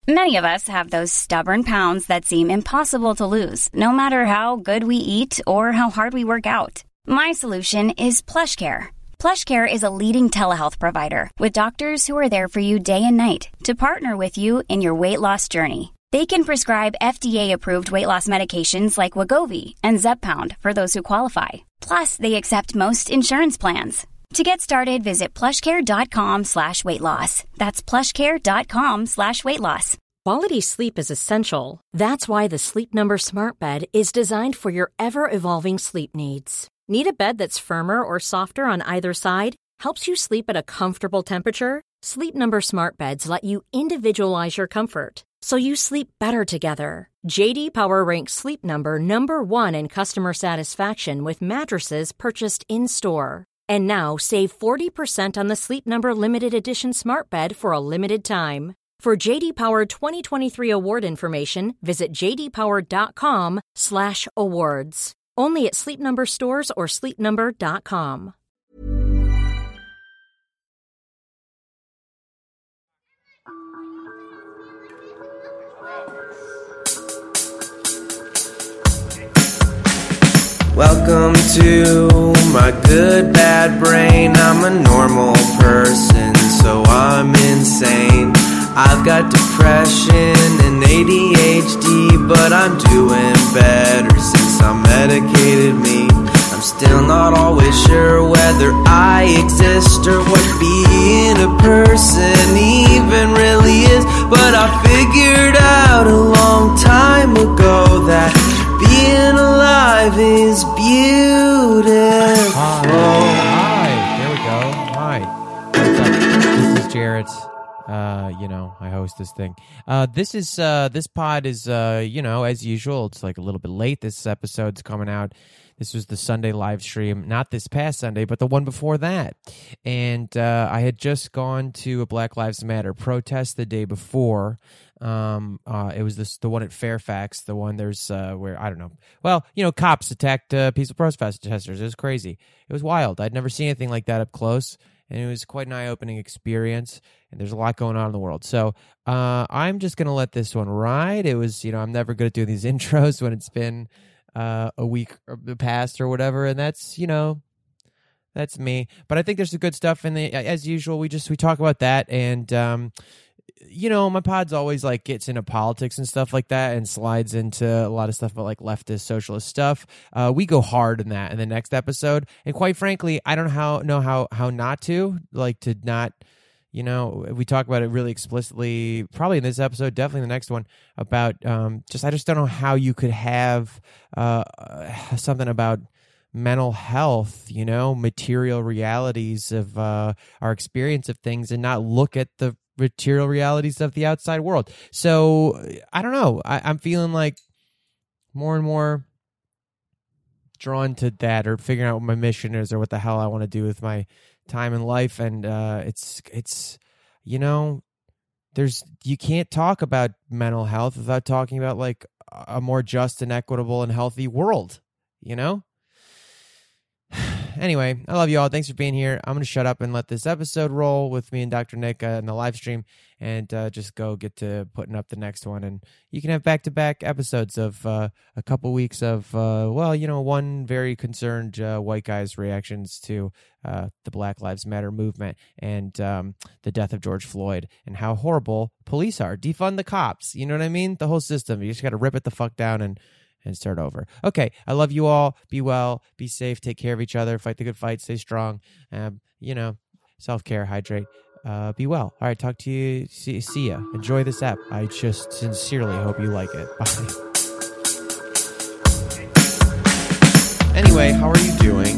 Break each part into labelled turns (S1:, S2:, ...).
S1: Many of us have those stubborn pounds that seem impossible to lose, no matter how good we eat or how hard we work out. My solution is PlushCare. PlushCare is a leading telehealth provider with doctors who are there for you day and night to partner with you in your weight loss journey. They can prescribe FDA-approved weight loss medications like Wegovy and Zepbound for those who qualify. Plus, they accept most insurance plans. To get started, visit plushcare.com/weightloss. That's plushcare.com/weightloss.
S2: Quality sleep is essential. That's why the Sleep Number Smart Bed is designed for your ever-evolving sleep needs. Need a bed that's firmer or softer on either side? Helps you sleep at a comfortable temperature? Sleep Number Smart Beds let you individualize your comfort, so you sleep better together. J.D. Power ranks Sleep Number number 1 in customer satisfaction with mattresses purchased in-store. And now, save 40% on the Sleep Number Limited Edition Smart Bed for a limited time. For J.D. Power 2023 award information, visit jdpower.com/awards. Only at Sleep Number stores or sleepnumber.com.
S3: Welcome to my good bad brain. I'm a normal person, so I'm insane. I've got depression and ADHD, but I'm doing better since I medicated me. I'm still not always sure whether I exist or what being a person even really is, but I figured out a long time ago that being alive is beautiful.
S4: Hi. There we go. Hi. What's up? This is Jarrett. I host this thing. This pod is, as usual, it's like a little bit late. This episode's coming out. This was the Sunday live stream, not this past Sunday, but the one before that. And I had just gone to a Black Lives Matter protest the day before. It was the one at Fairfax, the one where, I don't know. Well, cops attacked peaceful protesters. It was crazy. It was wild. I'd never seen anything like that up close. And it was quite an eye-opening experience, and there's a lot going on in the world. So I'm just going to let this one ride. It was, I'm never good at doing these intros when it's been a week past or whatever, and that's, that's me. But I think there's some good stuff in the, as usual, we talk about that, and my pod's always like gets into politics and stuff like that and slides into a lot of stuff about like leftist socialist stuff. We go hard in that in the next episode. And quite frankly, I don't know how not to, like, to not, we talk about it really explicitly, probably in this episode, definitely in the next one, about I just don't know how you could have something about mental health, material realities of our experience of things and not look at the material realities of the outside world. So I don't know. I'm feeling like more and more drawn to that, or figuring out what my mission is, or what the hell I want to do with my time in life. And it's you can't talk about mental health without talking about like a more just and equitable and healthy world. Anyway, I love you all. Thanks for being here. I'm going to shut up and let this episode roll with me and Dr. Nick in the live stream, and just go get to putting up the next one. And you can have back-to-back episodes of a couple weeks of, one very concerned white guy's reactions to the Black Lives Matter movement and the death of George Floyd and how horrible police are. Defund the cops. You know what I mean? The whole system. You just got to rip it the fuck down and start over. Okay, I love you all. Be well, be safe, take care of each other, fight the good fight, stay strong. Self-care, hydrate, be well. All right, talk to you. See ya. Enjoy this app. I just sincerely hope you like it. Bye. Anyway, how are you doing?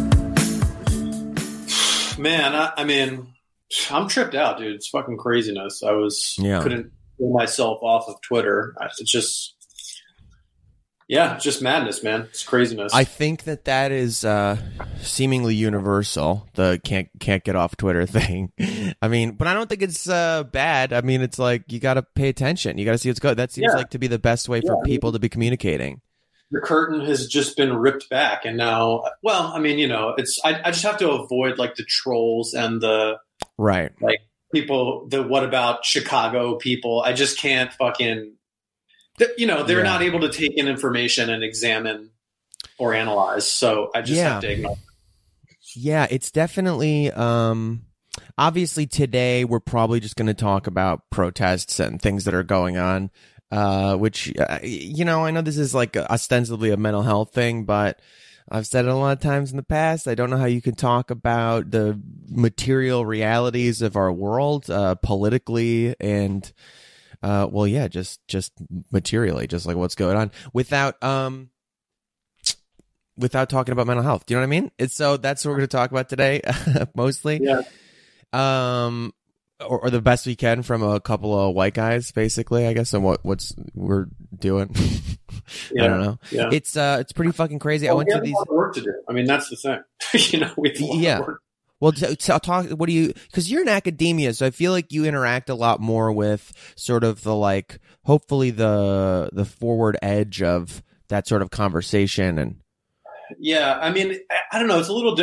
S5: Man, I'm tripped out, dude. It's fucking craziness. Couldn't pull myself off of Twitter. It's just... Yeah, it's just madness, man. It's craziness.
S4: I think that is seemingly universal, the can't get off Twitter thing. But I don't think it's bad. It's like you got to pay attention. You got to see what's going. That seems like to be the best way for people to be communicating.
S5: The curtain has just been ripped back, and now, it's I just have to avoid like the trolls and the
S4: right,
S5: like people, the what about Chicago people, I just can't fucking, they're not able to take in information and examine or analyze. So I just have to ignore.
S4: Yeah, it's definitely, obviously today we're probably just going to talk about protests and things that are going on, which, I know this is like ostensibly a mental health thing, but I've said it a lot of times in the past. I don't know how you can talk about the material realities of our world, politically and, just materially, just like what's going on without talking about mental health. Do you know what I mean? So that's what we're going to talk about today, mostly.
S5: Yeah.
S4: Or the best we can from a couple of white guys, basically, I guess, and what's we're doing. I don't know. Yeah. It's pretty fucking crazy.
S5: Well, I went to these. We have a lot of work to do. I mean, that's the thing. We have a lot of work.
S4: Well, talk. What do you? Because you're in academia, so I feel like you interact a lot more with sort of the hopefully the forward edge of that sort of conversation. And
S5: yeah, I mean, I don't know. It's a little,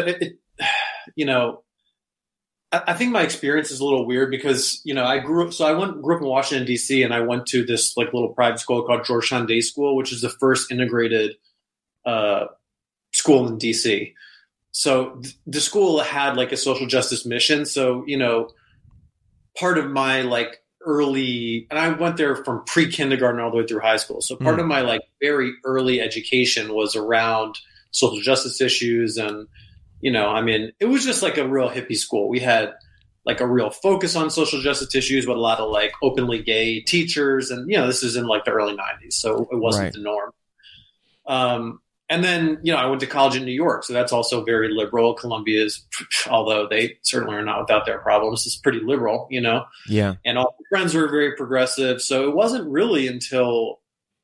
S5: I think my experience is a little weird because, I grew up in Washington, D.C., and I went to this little private school called Georgetown Day School, which is the first integrated school in D.C. So the school had a social justice mission. So, part of my early, and I went there from pre-kindergarten all the way through high school. So part of my very early education was around social justice issues. And, it was just a real hippie school. We had a real focus on social justice issues, but a lot of openly gay teachers. And, this is in the early 90s. So it wasn't the norm. And then, I went to college in New York. So that's also very liberal. Columbia's, although they certainly are not without their problems, is pretty liberal,
S4: Yeah.
S5: And all my friends were very progressive. So it wasn't really until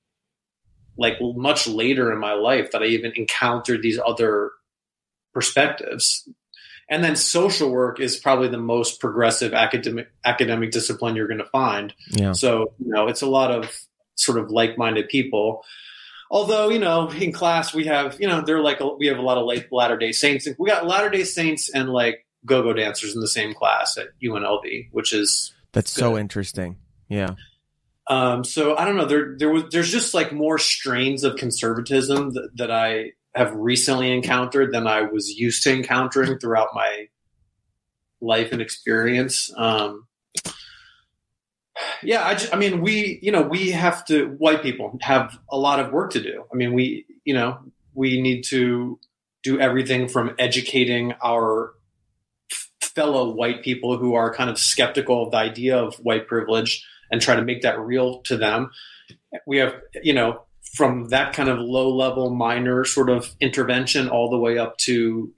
S5: much later in my life that I even encountered these other perspectives. And then social work is probably the most progressive academic discipline you're going to find.
S4: Yeah.
S5: So, it's a lot of sort of like-minded people. Although, in class we have, we have a lot of Latter-day Saints. We got Latter-day Saints and go-go dancers in the same class at UNLV, which is
S4: that's good. So interesting. Yeah.
S5: So I don't know. There's just more strains of conservatism that I have recently encountered than I was used to encountering throughout my life and experience. We have to, white people have a lot of work to do. I mean, we need to do everything from educating our fellow white people who are kind of skeptical of the idea of white privilege and try to make that real to them. We have, from that kind of low level minor sort of intervention all the way up to,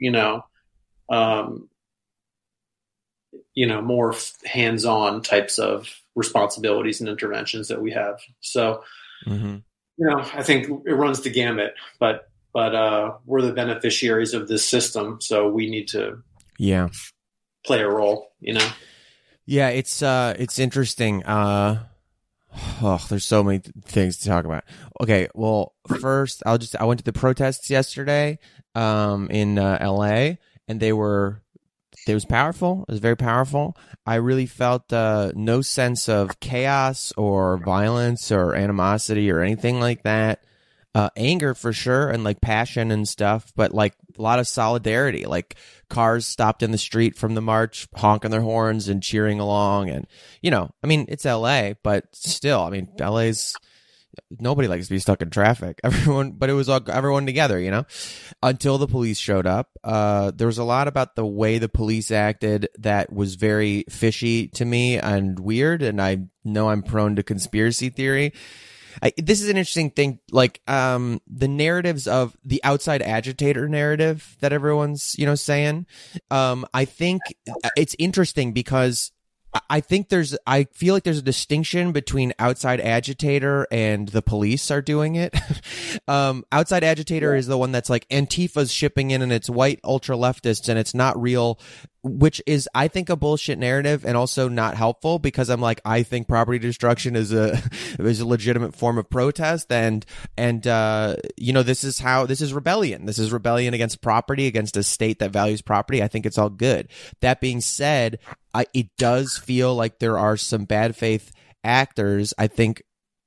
S5: more hands-on types of responsibilities and interventions that we have. So, I think it runs the gamut, but we're the beneficiaries of this system. So we need to play a role,
S4: Yeah, it's interesting. There's so many things to talk about. Okay, well, first I went to the protests yesterday in LA, and it was powerful. It was very powerful. I really felt no sense of chaos or violence or animosity or anything like that. Anger for sure, and passion and stuff, but a lot of solidarity. Cars stopped in the street from the march, honking their horns and cheering along. And it's LA, but still, LA's, nobody likes to be stuck in traffic. But it was everyone together, until the police showed up. There was a lot about the way the police acted that was very fishy to me and weird. And I know I'm prone to conspiracy theory. This is an interesting thing, the narratives of the outside agitator narrative that everyone's, saying. I think it's interesting because I feel like there's a distinction between outside agitator and the police are doing it. Outside agitator is the one that's Antifa's shipping in and it's white ultra leftists and it's not real, which is, I think, a bullshit narrative and also not helpful because I think property destruction is a legitimate form of protest and this is rebellion. This is rebellion against property, against a state that values property. I think it's all good. That being said, it does feel like there are some bad faith actors, I think.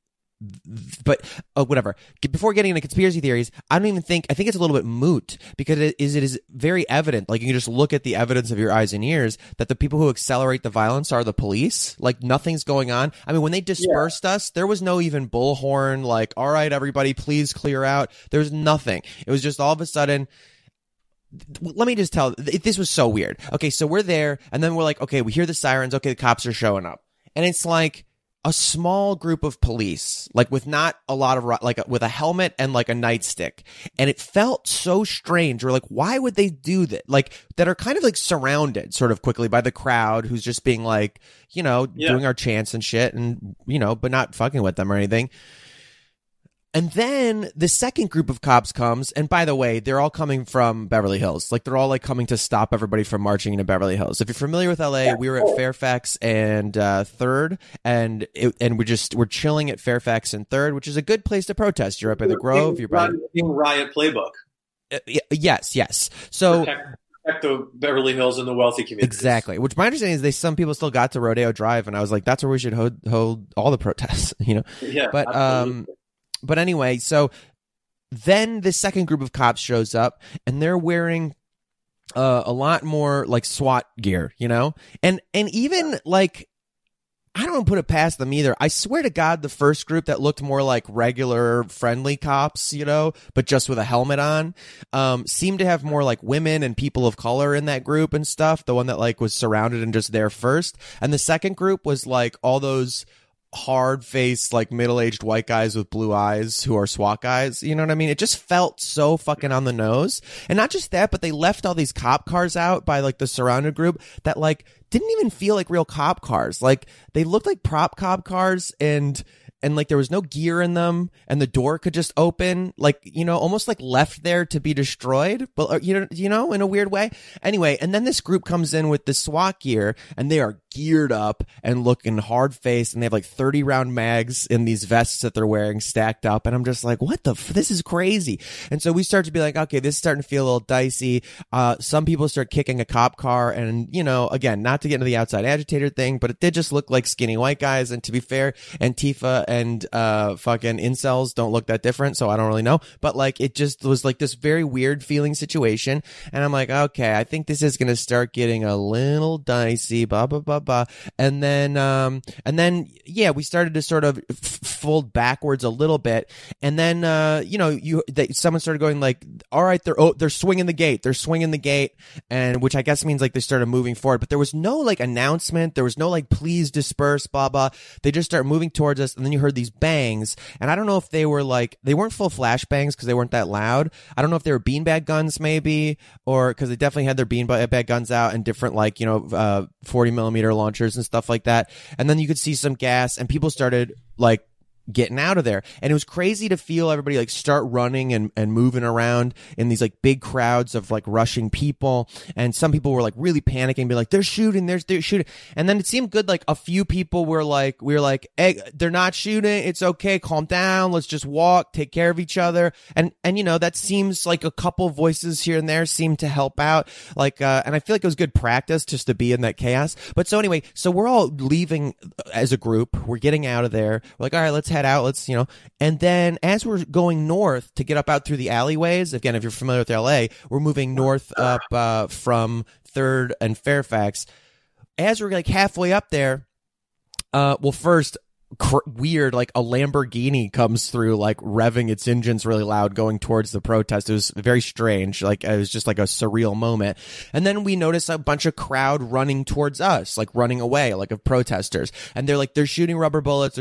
S4: But whatever. Before getting into conspiracy theories, I think it's a little bit moot, because it is very evident. Like, you can just look at the evidence of your eyes and ears that the people who accelerate the violence are the police. Like, nothing's going on. I mean, when they dispersed us, there was no even bullhorn. Like, all right, everybody, please clear out. There's nothing. It was just all of a sudden. Let me just tell. This was so weird. Okay, so we're there, and then we're like, okay, we hear the sirens. Okay, the cops are showing up, and it's like a small group of police, like with not a lot of, like with a helmet and like a nightstick. And it felt so strange. We're like, why would they do that? Like, that are kind of like surrounded sort of quickly by the crowd who's just being like, doing our chants and shit, and, but not fucking with them or anything. And then the second group of cops comes, and by the way, they're all coming from Beverly Hills. Like, they're all like coming to stop everybody from marching into Beverly Hills. If you're familiar with LA, we were at Fairfax and 3rd, and we're chilling at Fairfax and 3rd, which is a good place to protest. You're up by the Grove. You're by
S5: riot playbook.
S4: Yes. So
S5: protect the Beverly Hills and the wealthy communities.
S4: Exactly. Which my understanding is some people still got to Rodeo Drive, and I was like, that's where we should hold all the protests.
S5: Yeah.
S4: But
S5: absolutely.
S4: But anyway, so then the second group of cops shows up, and they're wearing a lot more like SWAT gear, and even like, I don't put it past them either. I swear to God, the first group that looked more like regular friendly cops, but just with a helmet on, seemed to have more like women and people of color in that group and stuff. The one that like was surrounded and just there first, and the second group was like all those hard-faced, like middle-aged white guys with blue eyes who are SWAT guys. You know what I mean? It just felt so fucking on the nose. And not just that, but they left all these cop cars out by like the surrounded group that like didn't even feel like real cop cars. Like, they looked like prop cop cars, and like there was no gear in them, and the door could just open, like, almost like left there to be destroyed, but in a weird way. Anyway, and then this group comes in with the SWAT gear, and they are geared up and looking hard faced, and they have like 30 round mags in these vests that they're wearing stacked up, and I'm just like, what this is crazy. And so we start to be like, okay, this is starting to feel a little dicey. Some people start kicking a cop car, and again, not to get into the outside agitator thing, but it did just look like skinny white guys. And to be fair, Antifa and fucking incels don't look that different, so I don't really know. But like, it just was like this very weird feeling situation, and I'm like, okay, I think this is gonna start getting a little dicey, blah blah blah blah. And then yeah, we started to sort of fold backwards a little bit, and then someone started going like, all right, they're swinging the gate, and which I guess means like they started moving forward, but there was no like announcement, there was no like please disperse, blah blah. They just started moving towards us, and then you heard these bangs, and I don't know if they weren't full flash bangs because they weren't that loud. I don't know if they were beanbag guns maybe, or because they definitely had their beanbag guns out and different 40 millimeter launchers and stuff like that. And then you could see some gas, and people started like getting out of there, and it was crazy to feel everybody like start running and moving around in these like big crowds of like rushing people, and some people were like really panicking, be like, they're shooting, and then it seemed good, like a few people were like, hey, they're not shooting, it's okay, calm down, let's just walk, take care of each other, and that seems like a couple voices here and there seemed to help out, like and I feel like it was good practice just to be in that chaos. But so anyway, so we're all leaving as a group, we're getting out of there, we're like, all right, let's head out, and then as we're going north to get up out through the alleyways, again, if you're familiar with LA, we're moving north up from 3rd and Fairfax. As we're like halfway up there, first, weird, like a Lamborghini comes through, like revving its engines really loud going towards the protest. It was very strange, like it was just like a surreal moment. And then we notice a bunch of crowd running towards us, like running away, like of protesters, and they're shooting rubber bullets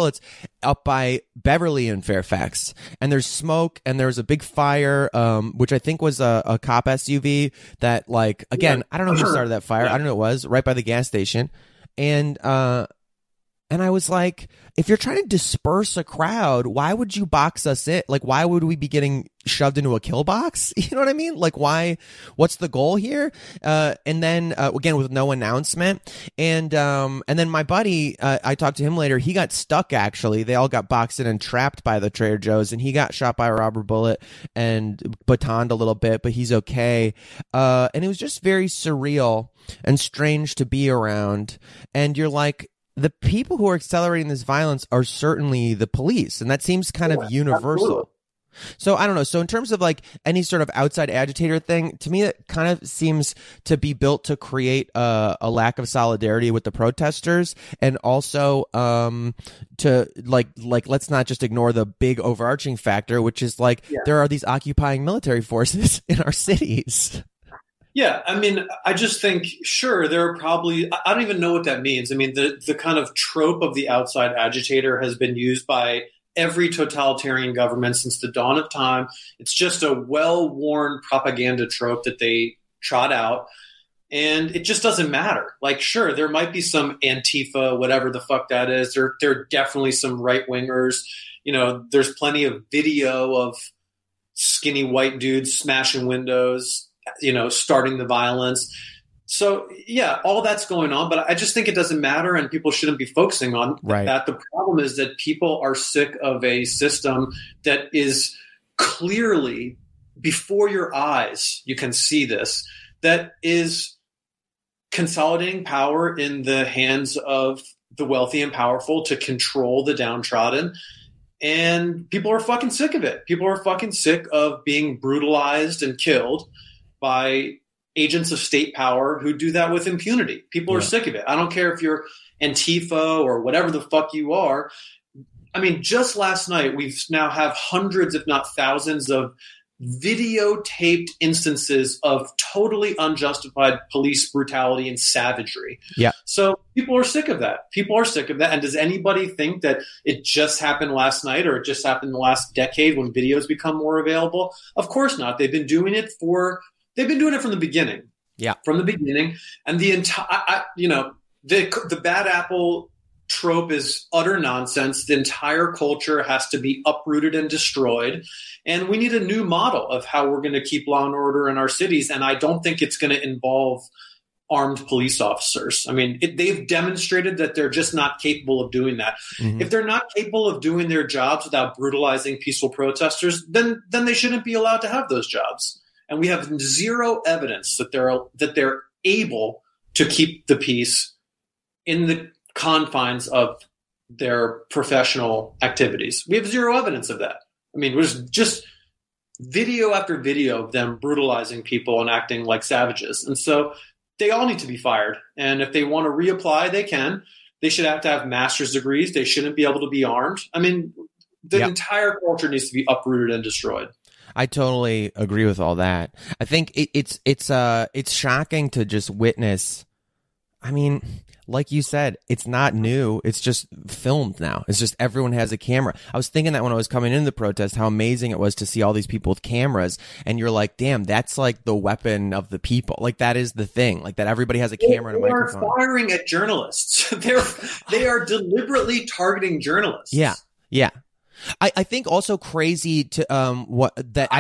S4: up by Beverly and Fairfax, and there's smoke, and there's a big fire, which I think was a cop SUV that, like, again, I don't know who started that fire. I don't know who it was, right by the gas station. And I was like, if you're trying to disperse a crowd, why would you box us in? Like, why would we be getting shoved into a kill box? You know what I mean? Like, why? What's the goal here? And then again, with no announcement. And then my buddy, I talked to him later. He got stuck. Actually, they all got boxed in and trapped by the Trader Joe's, and he got shot by a rubber bullet and batoned a little bit, but he's okay. And it was just very surreal and strange to be around. And you're like, the people who are accelerating this violence are certainly the police, and that seems kind of universal. Absolutely. So I don't know. So in terms of like any sort of outside agitator thing, to me, it kind of seems to be built to create a lack of solidarity with the protesters, and also to like let's not just ignore the big overarching factor, which is like there are these occupying military forces in our cities.
S5: Yeah, I mean, I just think, sure, there are probably, I don't even know what that means. I mean, the kind of trope of the outside agitator has been used by every totalitarian government since the dawn of time. It's just a well-worn propaganda trope that they trot out, and it just doesn't matter. Like, sure, there might be some Antifa, whatever the fuck that is. There are definitely some right-wingers. You know, there's plenty of video of skinny white dudes smashing windows, you know, starting the violence. So yeah, all that's going on, but I just think it doesn't matter, and people shouldn't be focusing on that. The problem is that people are sick of a system that is clearly before your eyes. You can see this, that is consolidating power in the hands of the wealthy and powerful to control the downtrodden. And people are fucking sick of it. People are fucking sick of being brutalized and killed by agents of state power who do that with impunity. People are sick of it. I don't care if you're Antifa or whatever the fuck you are. I mean, just last night, we've now have hundreds, if not thousands, of videotaped instances of totally unjustified police brutality and savagery. Yeah. So people are sick of that. People are sick of that. And does anybody think that it just happened last night or it just happened in the last decade when videos become more available? Of course not. They've been doing it from the beginning. Yeah. From the beginning. And the entire, the bad apple trope is utter nonsense. The entire culture has to be uprooted and destroyed. And we need a new model of how we're going to keep law and order in our cities. And I don't think it's going to involve armed police officers. I mean, they've demonstrated that they're just not capable of doing that. Mm-hmm. If they're not capable of doing their jobs without brutalizing peaceful protesters, then they shouldn't be allowed to have those jobs. And we have zero evidence that they're able to keep the peace in the confines of their professional activities. We have zero evidence of that. I mean, there's just video after video of them brutalizing people and acting like savages. And so they all need to be fired. And if they want to reapply, they can. They should have to have master's degrees. They shouldn't be able to be armed. I mean, the entire culture needs to be uprooted and destroyed.
S4: I totally agree with all that. I think it's shocking to just witness. I mean, like you said, it's not new. It's just filmed now. It's just everyone has a camera. I was thinking that when I was coming into the protest, how amazing it was to see all these people with cameras. And you're like, damn, that's like the weapon of the people. Like that is the thing. Like that everybody has a camera and a microphone.
S5: They are firing at journalists. They are deliberately targeting journalists.
S4: Yeah. Yeah. I think also crazy to one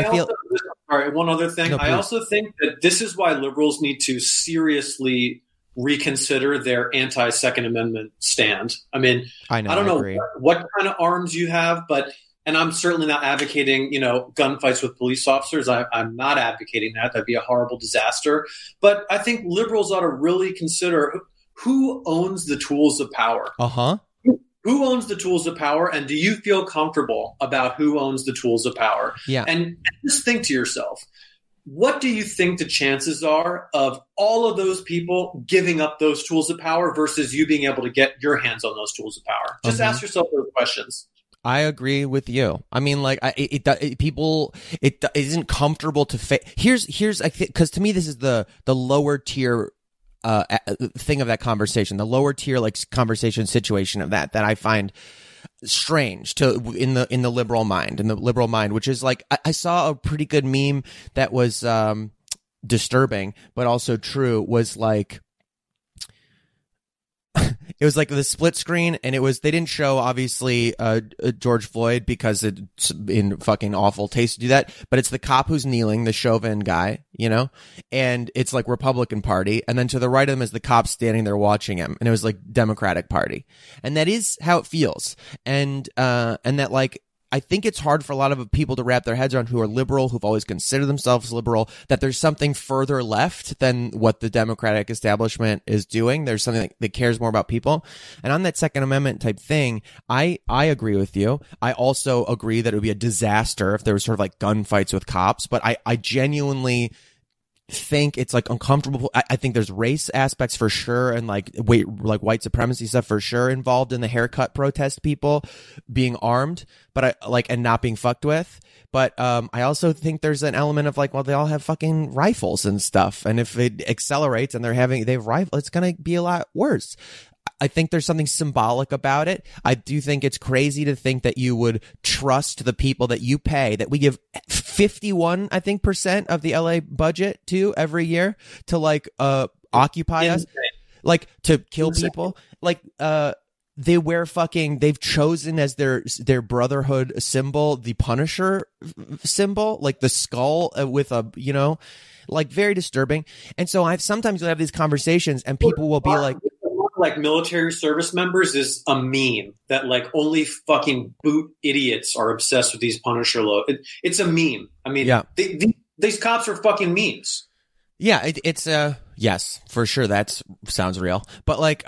S5: other thing. No, I also think that this is why liberals need to seriously reconsider their anti-Second Amendment stand. I mean, I don't know what kind of arms you have, and I'm certainly not advocating, gunfights with police officers. I'm not advocating that. That'd be a horrible disaster. But I think liberals ought to really consider who owns the tools of power. Uh-huh. Who owns the tools of power, and do you feel comfortable about who owns the tools of power? Yeah. And just think to yourself, what do you think the chances are of all of those people giving up those tools of power versus you being able to get your hands on those tools of power? Just ask yourself those questions.
S4: I agree with you. I mean, like, it isn't comfortable to here's because to me this is the lower tier thing of that conversation, the lower tier like conversation situation of that I find strange in the liberal mind, which is like I saw a pretty good meme that was disturbing but also true, was like It was like the split screen, and they didn't show obviously George Floyd because it's in fucking awful taste to do that, but it's the cop who's kneeling, the Chauvin guy, and it's like Republican Party, and then to the right of him is the cop standing there watching him, and it was like Democratic Party, and that is how it feels, and that like. I think it's hard for a lot of people to wrap their heads around who are liberal, who've always considered themselves liberal, that there's something further left than what the Democratic establishment is doing. There's something that cares more about people. And on that Second Amendment type thing, I agree with you. I also agree that it would be a disaster if there was sort of like gunfights with cops, but I genuinely think it's like uncomfortable. I think there's race aspects for sure, and like white supremacy stuff for sure involved in the haircut protest people being armed, but and not being fucked with. But I also think there's an element of like, well, they all have fucking rifles and stuff, and if it accelerates and they have rifles, it's gonna be a lot worse. I think there's something symbolic about it. I do think it's crazy to think that you would trust the people that you pay, that we give 51, I think, % of the LA budget to every year to like occupy us, like to kill people. Like they wear they've chosen as their brotherhood symbol the Punisher symbol, like the skull with a, like very disturbing. And so I've sometimes have these conversations and people will be like
S5: military service members is a meme that like only fucking boot idiots are obsessed with these Punisher it's a meme. I mean, yeah. These cops are fucking memes.
S4: Yeah, it's yes, for sure. That sounds real. But like,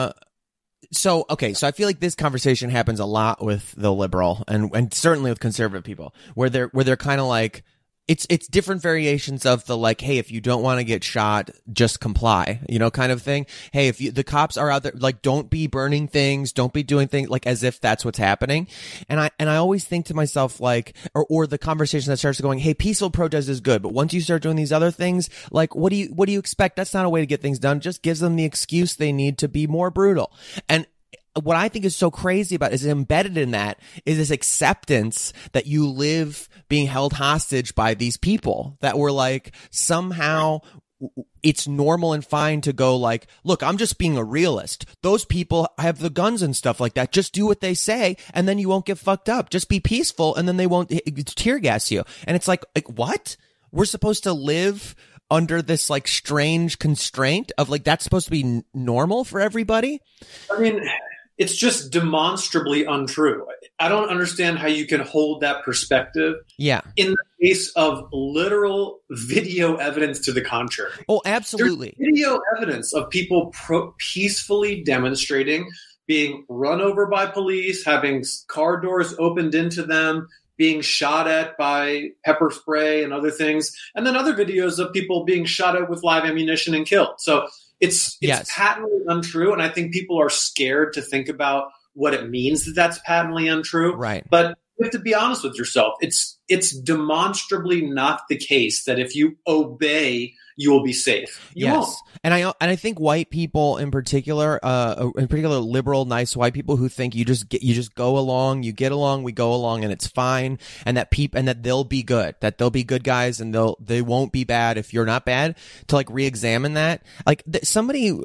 S4: so I feel like this conversation happens a lot with the liberal and certainly with conservative people, where they're kind of like, it's different variations of the like, hey, if you don't want to get shot, just comply, kind of thing. Hey, if the cops are out there, like, don't be burning things, don't be doing things like as if that's what's happening. And I always think to myself like, or the conversation that starts going, hey, peaceful protest is good, but once you start doing these other things, like, what do you expect? That's not a way to get things done. Just gives them the excuse they need to be more brutal. And what I think is so crazy about is embedded in that is this acceptance that you live being held hostage by these people that were like, somehow it's normal and fine to go like, look, I'm just being a realist. Those people have the guns and stuff like that. Just do what they say and then you won't get fucked up. Just be peaceful and then they won't tear gas you. And it's like what? We're supposed to live under this like strange constraint of like, that's supposed to be normal for everybody?
S5: I mean, it's just demonstrably untrue. I don't understand how you can hold that perspective.
S4: Yeah.
S5: In the face of literal video evidence to the contrary.
S4: Oh, absolutely.
S5: There's video evidence of people peacefully demonstrating, being run over by police, having car doors opened into them, being shot at by pepper spray and other things. And then other videos of people being shot at with live ammunition and killed. So it's yes. Patently untrue, and I think people are scared to think about what it means that that's patently untrue.
S4: Right.
S5: But you have to be honest with yourself. It's demonstrably not the case that if you obey, you will be safe. You
S4: yes.
S5: won't.
S4: And I think white people in particular liberal, nice white people who think you just go along, you get along, we go along, and it's fine, and that they'll be good, that they'll be good guys, and they won't be bad if you're not bad. To like re-examine that, like every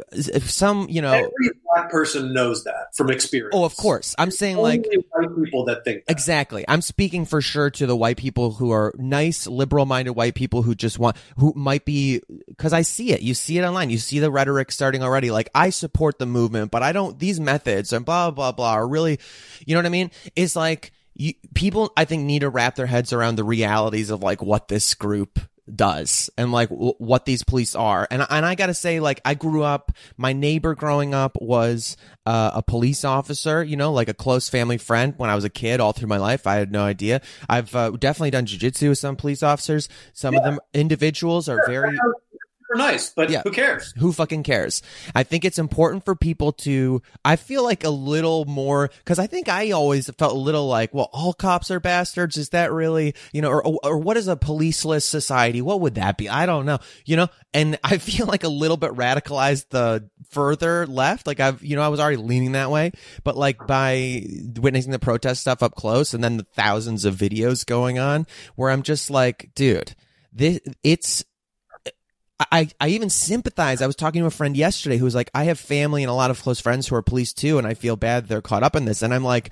S4: black person knows that from experience. Oh, of course. I'm saying
S5: only
S4: like
S5: white people that think that.
S4: Exactly. I'm speaking for sure to the white people who are nice, liberal-minded white people who might be, because I see it. You see it online. You see the rhetoric starting already. Like, I support the movement, but I don't. These methods and blah blah blah are really, you know what I mean? It's like people, I think, need to wrap their heads around the realities of like what this group does and like what these police are. And I gotta say, like, I grew up, my neighbor growing up was a police officer, like a close family friend when I was a kid. All through my life, I had no idea. I've definitely done jiu-jitsu with some police officers. Some of them individuals are very
S5: nice, but who cares?
S4: Who fucking cares? I think it's important for people to, I feel like a little more, because I think I always felt a little like, well, all cops are bastards. Is that really, or what is a policeless society? What would that be? I don't know, and I feel like a little bit radicalized the further left. Like I was already leaning that way, but like by witnessing the protest stuff up close and then the thousands of videos going on where I'm just like, dude, I even sympathize. I was talking to a friend yesterday who was like, I have family and a lot of close friends who are police too, and I feel bad they're caught up in this. And I'm like,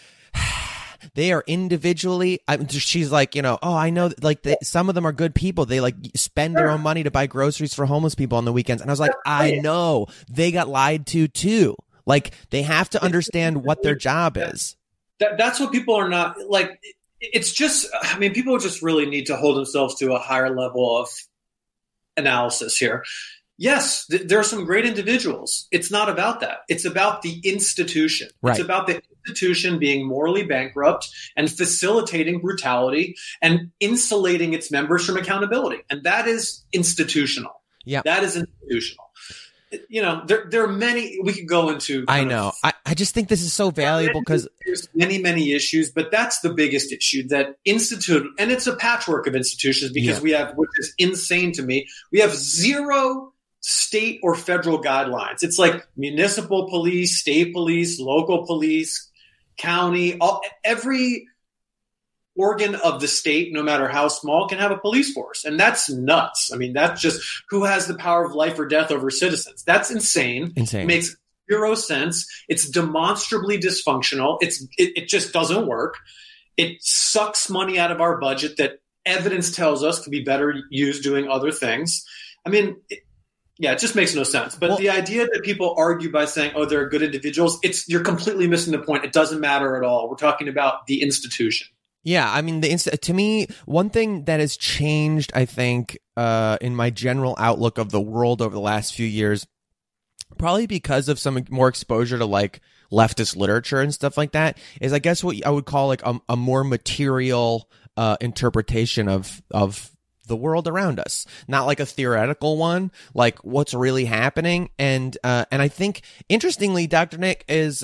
S4: they are individually. She's like, oh, I know, like some of them are good people. They like spend their own money to buy groceries for homeless people on the weekends. And I was like, I know they got lied to too. Like they have to understand what their job is.
S5: That's what people are not like. It's just, I mean, people just really need to hold themselves to a higher level of analysis here. Yes, there are some great individuals. It's not about that. It's about the institution.
S4: Right.
S5: It's about the institution being morally bankrupt and facilitating brutality and insulating its members from accountability. And that is institutional.
S4: Yeah.
S5: That is institutional. There are many we could go into.
S4: I know. I just think this is so valuable because
S5: there's many issues, but that's the biggest issue that and it's a patchwork of institutions because we have, which is insane to me, we have zero state or federal guidelines. It's like municipal police, state police, local police, county, every organ of the state, no matter how small, can have a police force. And that's nuts. I mean, that's just who has the power of life or death over citizens. That's insane. It makes zero sense. It's demonstrably dysfunctional. It just doesn't work. It sucks money out of our budget that evidence tells us could be better used doing other things. I mean, it just makes no sense. But the idea that people argue by saying, oh, they're good individuals, you're completely missing the point. It doesn't matter at all. We're talking about the institution.
S4: Yeah, I mean, to me, one thing that has changed, I think, in my general outlook of the world over the last few years, probably because of some more exposure to like leftist literature and stuff like that, is I guess what I would call like a more material interpretation of the world around us, not like a theoretical one, like what's really happening. And I think, interestingly, Dr. Nick is.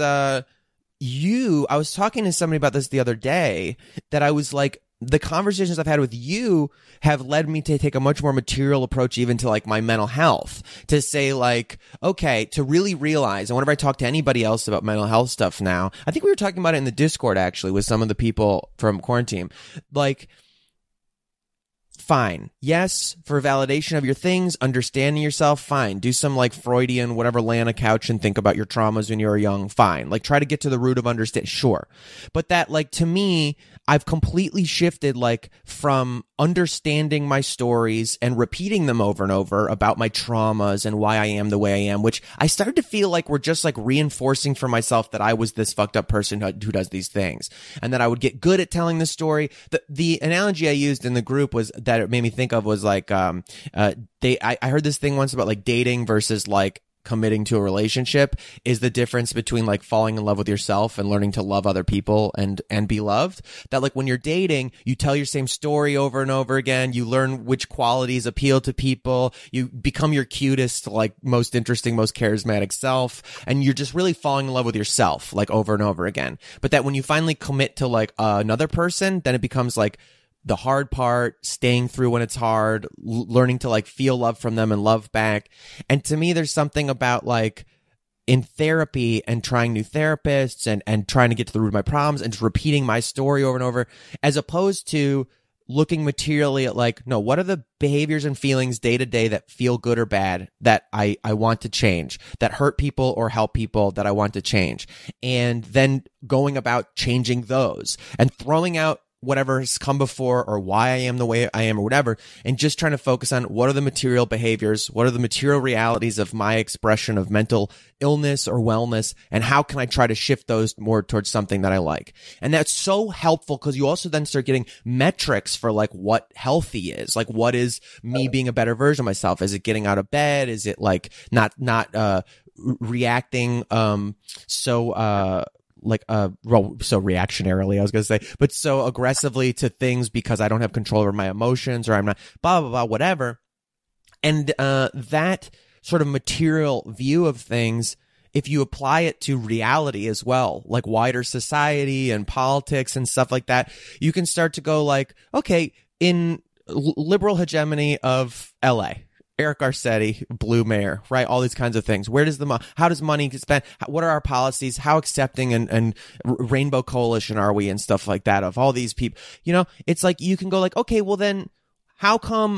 S4: I was talking to somebody about this the other day, that I was like, the conversations I've had with you have led me to take a much more material approach even to like my mental health, to say like, okay, to really realize, and whenever I talk to anybody else about mental health stuff now, I think we were talking about it in the Discord actually with some of the people from Quarantine, like, fine. Yes, for validation of your things, understanding yourself, fine. Do some like Freudian, whatever, lay on a couch and think about your traumas when you were young, fine. Like try to get to the root of understand, sure. But that, like, to me, I've completely shifted like from understanding my stories and repeating them over and over about my traumas and why I am the way I am, which I started to feel like we're just like reinforcing for myself that I was this fucked up person who does these things, and that I would get good at telling the story. The analogy I used in the group was that it made me think of was like, I heard this thing once about like dating versus like committing to a relationship is the difference between like falling in love with yourself and learning to love other people and be loved. That like when you're dating, you tell your same story over and over again. You learn which qualities appeal to people. You become your cutest, like most interesting, most charismatic self. And you're just really falling in love with yourself like over and over again. But that when you finally commit to like another person, then it becomes like the hard part, staying through when it's hard, learning to like feel love from them and love back. And to me, there's something about like in therapy and trying new therapists and trying to get to the root of my problems and just repeating my story over and over, as opposed to looking materially at like, no, what are the behaviors and feelings day to day that feel good or bad that I want to change, that hurt people or help people that I want to change, and then going about changing those and throwing out whatever has come before or why I am the way I am or whatever, and just trying to focus on what are the material behaviors, what are the material realities of my expression of mental illness or wellness, and how can I try to shift those more towards something that I like. And that's so helpful because you also then start getting metrics for like what healthy is, like what is me being a better version of myself. Is it getting out of bed? Is it like not reacting so reactionarily, I was going to say, but so aggressively to things because I don't have control over my emotions, or I'm not blah, blah, blah, whatever. And that sort of material view of things, if you apply it to reality as well, like wider society and politics and stuff like that, you can start to go like, okay, in liberal hegemony of LA, Eric Garcetti, blue mayor, right? All these kinds of things. Where does how does money get spent? What are our policies? How accepting and rainbow coalition are we and stuff like that of all these people? You know, it's like you can go like, okay, well then how come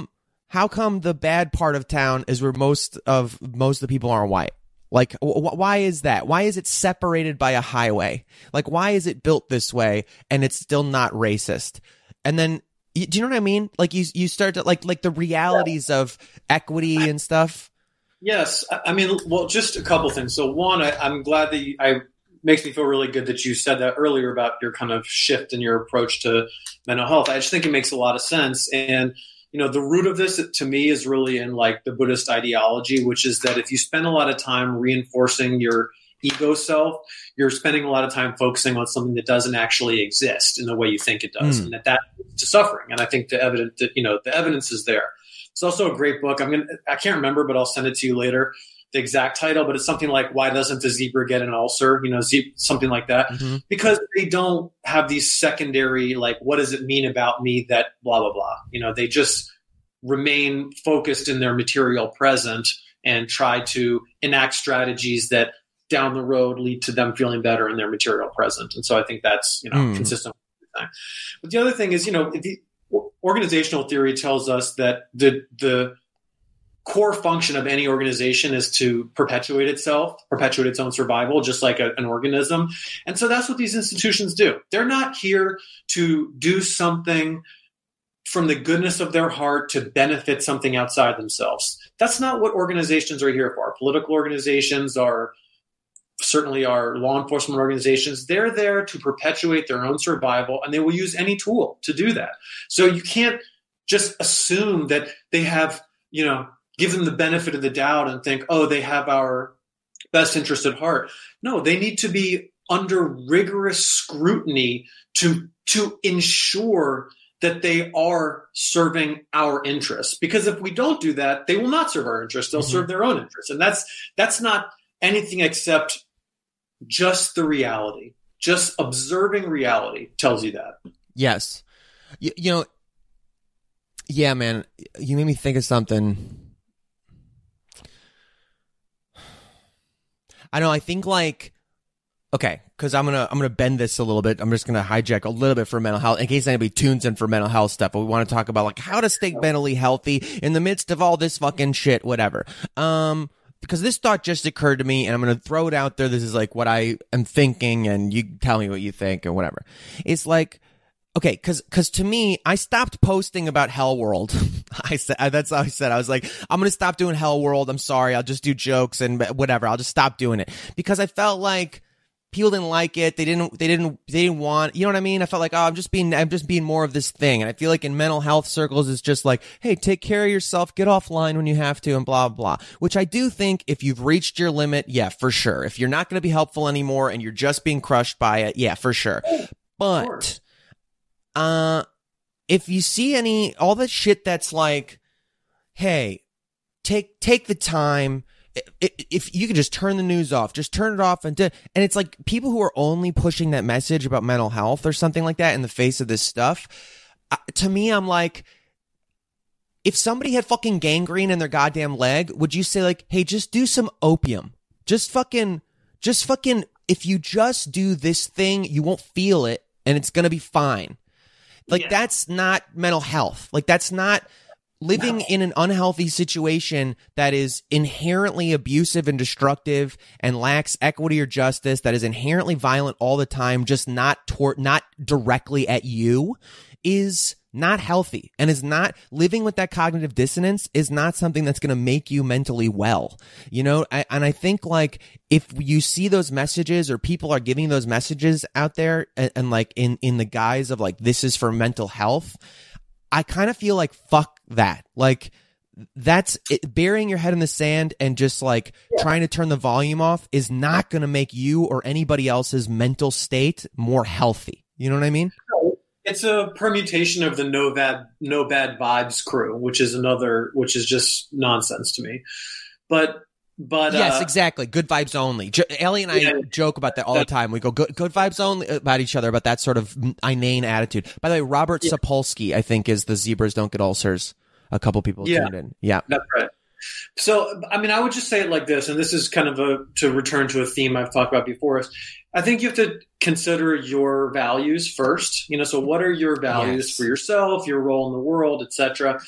S4: how come the bad part of town is where most of the people aren't white? Like, why is that? Why is it separated by a highway? Like, why is it built this way and it's still not racist? And then, do you know what I mean? Like, you start to like the realities of equity and stuff.
S5: Yes. I mean, well, just a couple things. So one, I'm glad that makes me feel really good that you said that earlier about your kind of shift in your approach to mental health. I just think it makes a lot of sense. And, you know, the root of this to me is really in like the Buddhist ideology, which is that if you spend a lot of time reinforcing your ego self, you're spending a lot of time focusing on something that doesn't actually exist in the way you think it does, and that leads to suffering. And I think the evidence is there. It's also a great book. I can't remember, but I'll send it to you later, the exact title, but it's something like Why Doesn't the Zebra Get an Ulcer? You know, something like that. Mm-hmm. Because they don't have these secondary, like, what does it mean about me that blah, blah, blah. You know, they just remain focused in their material present and try to enact strategies that down the road lead to them feeling better in their material present. And so I think that's, consistent with everything. But the other thing is, the organizational theory tells us that the core function of any organization is to perpetuate its own survival, just like an organism. And so that's what these institutions do. They're not here to do something from the goodness of their heart to benefit something outside themselves. That's not what organizations are here for. Political organizations certainly our law enforcement organizations. They're there to perpetuate their own survival, and they will use any tool to do that. So you can't just assume that they have, give them the benefit of the doubt and think, oh, they have our best interest at heart. No, they need to be under rigorous scrutiny to ensure that they are serving our interests. Because if we don't do that, they will not serve our interests. They'll serve their own interests. And that's not anything except just the reality. Just observing reality tells you that. Yes.
S4: Yeah, man, you made me think of something. I know, I think okay, because I'm gonna bend this a little bit. I'm just gonna hijack a little bit for mental health in case anybody tunes in for mental health stuff. But we want to talk about how to stay mentally healthy in the midst of all this fucking shit, whatever. Because this thought just occurred to me, and I'm gonna throw it out there. This is what I am thinking, and you tell me what you think or whatever. It's okay, because to me, I stopped posting about Hell World. That's how I said. I was like, I'm gonna stop doing Hell World. I'm sorry. I'll just do jokes and whatever. I'll just stop doing it because I felt like people didn't like it. They didn't want. You know what I mean? I felt like, I'm just being more of this thing. And I feel like in mental health circles, it's just like, hey, take care of yourself. Get offline when you have to, and blah blah. Which I do think if you've reached your limit, yeah, for sure. If you're not gonna be helpful anymore and you're just being crushed by it, yeah, for sure. But if you see all that shit that's like, hey, take the time, if you could just turn the news off, just turn it off, and it's like people who are only pushing that message about mental health or something like that in the face of this stuff. To me, I'm like, if somebody had fucking gangrene in their goddamn leg, would you say hey, just do some opium? Just fucking, if you just do this thing, you won't feel it and it's gonna be fine. That's not mental health. That's not living in an unhealthy situation that is inherently abusive and destructive and lacks equity or justice, that is inherently violent all the time, just not directly at you, is not healthy, and is not living with that cognitive dissonance is not something that's going to make you mentally well. And I think if you see those messages or people are giving those messages out there and in the guise of this is for mental health, I kind of feel fuck that. That's it, burying your head in the sand and just trying to turn the volume off is not going to make you or anybody else's mental state more healthy. You know what I mean?
S5: It's a permutation of the no bad vibes crew, which is just nonsense to me. But
S4: yes, exactly. Good vibes only. Ellie and I joke about that all the time. We go good vibes only about each other, about that sort of inane attitude. By the way, Robert Sapolsky, I think, is the Zebras Don't Get Ulcers. A couple people tuned in. Yeah,
S5: that's right. So, I would just say it like this, and this is kind of to return to a theme I've talked about before. I think you have to consider your values first. So what are your values for yourself, your role in the world, etc.?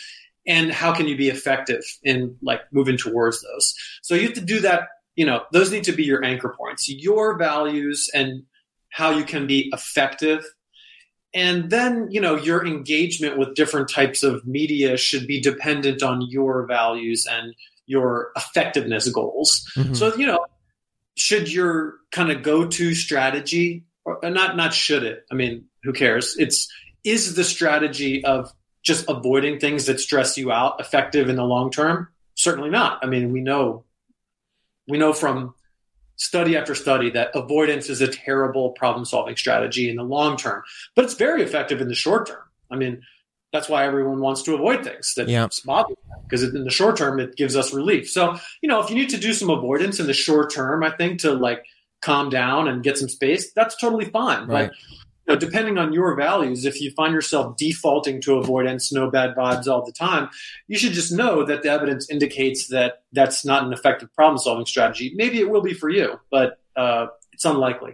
S5: and how can you be effective in like moving towards those. So you have to do that. Those need to be your anchor points, your values and how you can be effective. And then, your engagement with different types of media should be dependent on your values and your effectiveness goals. Mm-hmm. So, should your kind of go-to strategy, or not should it? I mean, who cares? Is the strategy of just avoiding things that stress you out effective in the long term? Certainly not. I mean, we know from study after study that avoidance is a terrible problem-solving strategy in the long term, but it's very effective in the short term. I mean, that's why everyone wants to avoid things that bother them, because in the short term, it gives us relief. So, if you need to do some avoidance in the short term, I think to like calm down and get some space, that's totally fine.
S4: Right.
S5: But depending on your values, if you find yourself defaulting to avoidance, no bad vibes all the time, you should just know that the evidence indicates that that's not an effective problem-solving strategy. Maybe it will be for you, but it's unlikely.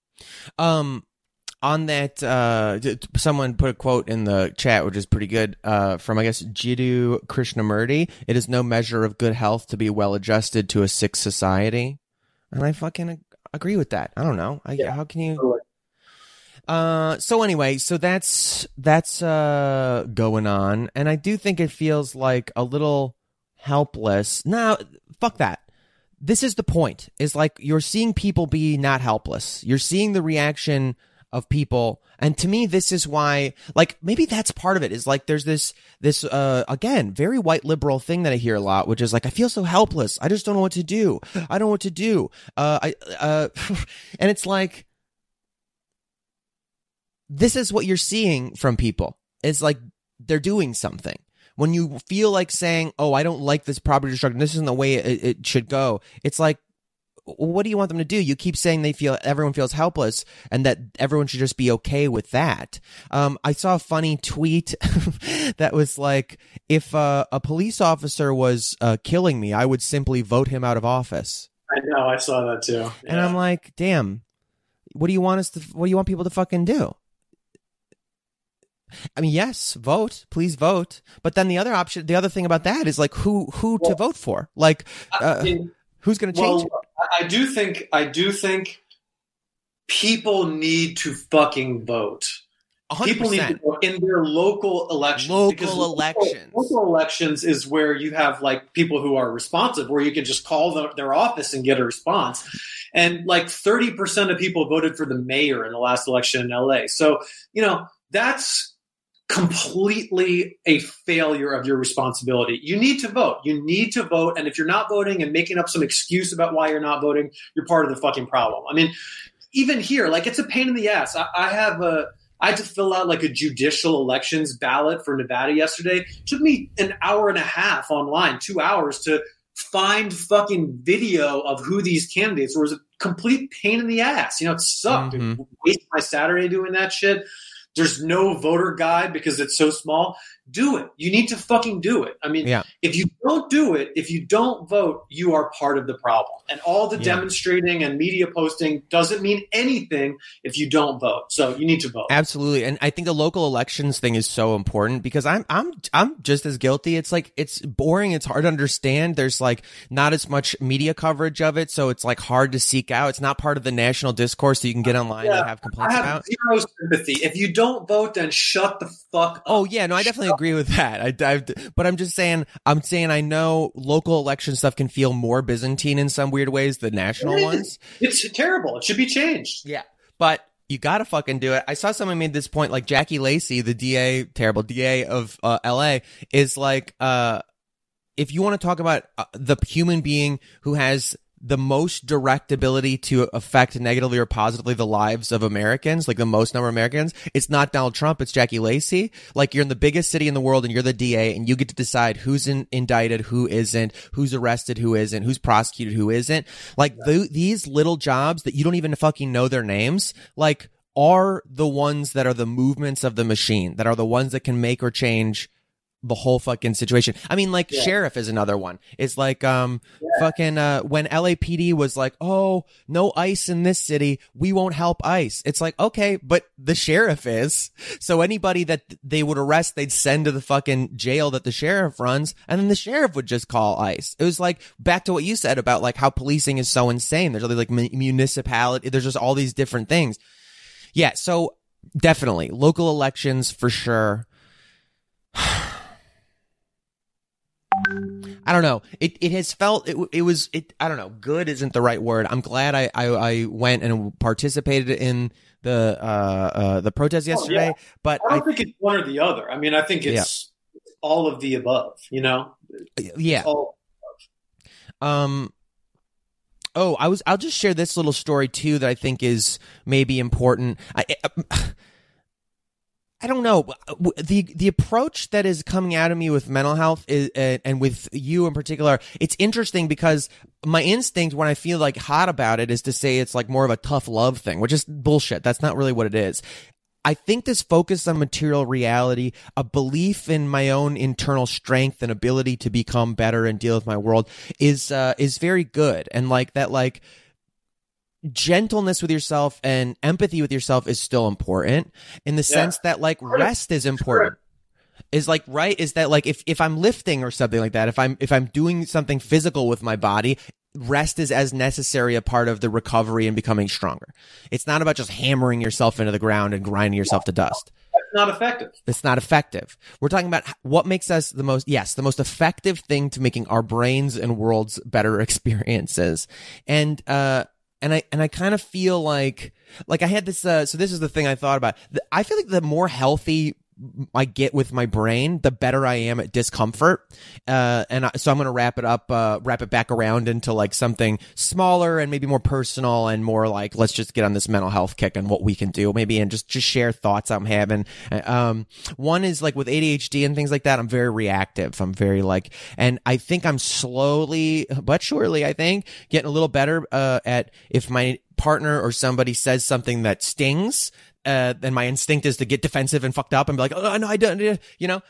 S4: On that, someone put a quote in the chat, which is pretty good, from, I guess, Jiddu Krishnamurti. It is no measure of good health to be well-adjusted to a sick society. And I fucking agree with that. I don't know. How can you...
S5: Totally.
S4: So anyway, that's going on. And I do think it feels like a little helpless. Now, fuck that. This is the point, is like you're seeing people be not helpless. You're seeing the reaction of people. And to me, this is why, like, maybe that's part of it, is like there's this again, very white liberal thing that I hear a lot, which is like, I feel so helpless. I just don't know what to do. I don't know what to do. And it's like, this is what you're seeing from people. It's like they're doing something. When you feel like saying, oh, I don't like this property destruction, this isn't the way it should go, it's like, what do you want them to do? You keep saying everyone feels helpless and that everyone should just be okay with that. I saw a funny tweet that was like, if a police officer was killing me, I would simply vote him out of office.
S5: I know, I saw that too. Yeah.
S4: And I'm like, damn, what do you want people to fucking do? I mean, yes, vote, please vote. But then the other thing about that is like who to vote for? Like, who's going to change it?
S5: I do think people need to fucking vote.
S4: 100%.
S5: People need to vote in their local elections. Local elections is where you have like people who are responsive, where you can just call their office and get a response. And like 30% of people voted for the mayor in the last election in LA. So, that's completely a failure of your responsibility. You need to vote. And if you're not voting and making up some excuse about why you're not voting, you're part of the fucking problem. I mean, even here, like, it's a pain in the ass. I had to fill out like a judicial elections ballot for Nevada yesterday. It took me an hour and a half online, 2 hours to find fucking video of who these candidates were. It was a complete pain in the ass. It sucked.
S4: Mm-hmm.
S5: Waste my Saturday doing that shit. There's no voter guide because it's so small. Do it. You need to fucking do it. I mean, If you don't do it, if you don't vote, you are part of the problem. And all the demonstrating and media posting doesn't mean anything if you don't vote. So you need to vote.
S4: Absolutely. And I think the local elections thing is so important because I'm just as guilty. It's like, it's boring. It's hard to understand. There's like not as much media coverage of it. So it's like hard to seek out. It's not part of the national discourse that you can get online and have complaints about.
S5: I have zero sympathy. If you don't vote, then shut the fuck up.
S4: Oh yeah. No, I definitely agree with that. But I'm just saying, I know local election stuff can feel more Byzantine in some weird ways than national ones.
S5: It's terrible. It should be changed.
S4: Yeah. But you gotta fucking do it. I saw someone made this point, like Jackie Lacey, the terrible DA of LA, is like, if you want to talk about the human being who has the most direct ability to affect negatively or positively the lives of Americans, like the most number of Americans, it's not Donald Trump, it's Jackie Lacey. Like, you're in the biggest city in the world and you're the DA and you get to decide who's indicted, who isn't, who's arrested, who isn't, who's prosecuted, who isn't. Like, these little jobs that you don't even fucking know their names, like, are the ones that are the movements of the machine, that are the ones that can make or change the whole fucking situation. I mean, like, sheriff is another one. It's like, fucking, when LAPD was like, oh, no ICE in this city, we won't help ICE. It's like, okay, but the sheriff is. So anybody that they would arrest, they'd send to the fucking jail that the sheriff runs, and then the sheriff would just call ICE. It was like, back to what you said about like how policing is so insane. There's all these like municipality, there's just all these different things. Yeah, so definitely local elections for sure. I don't know. It has felt it was I don't know. Good isn't the right word. I'm glad I went and participated in the protest yesterday. But
S5: I don't think it's one or the other. I mean, I think it's all of the above. You know.
S4: Yeah. I'll just share this little story too that I think is maybe important. I don't know. The approach that is coming out of me with mental health is, and with you in particular, it's interesting because my instinct when I feel like hot about it is to say it's like more of a tough love thing, which is bullshit. That's not really what it is. I think this focus on material reality, a belief in my own internal strength and ability to become better and deal with my world is very good. And like that, like, gentleness with yourself and empathy with yourself is still important in the sense that like rest is important. Is like, right? Is that like if I'm lifting or something like that, if I'm doing something physical with my body, rest is as necessary a part of the recovery and becoming stronger. It's not about just hammering yourself into the ground and grinding yourself to dust.
S5: That's not effective.
S4: It's not effective. We're talking about what makes us the most effective thing to making our brains and worlds better experiences. And I kind of feel like I had this, so this is the thing I thought about. I feel like the more healthy I get with my brain, the better I am at discomfort. So I'm going to wrap it back around into like something smaller and maybe more personal and more like, let's just get on this mental health kick and what we can do maybe, and just share thoughts I'm having. One is like with ADHD and things like that, I'm very reactive. I'm very like, and I think I'm slowly but surely, I think, getting a little better, at if my partner or somebody says something that stings, then my instinct is to get defensive and fucked up and be like, oh, no, I don't, you know,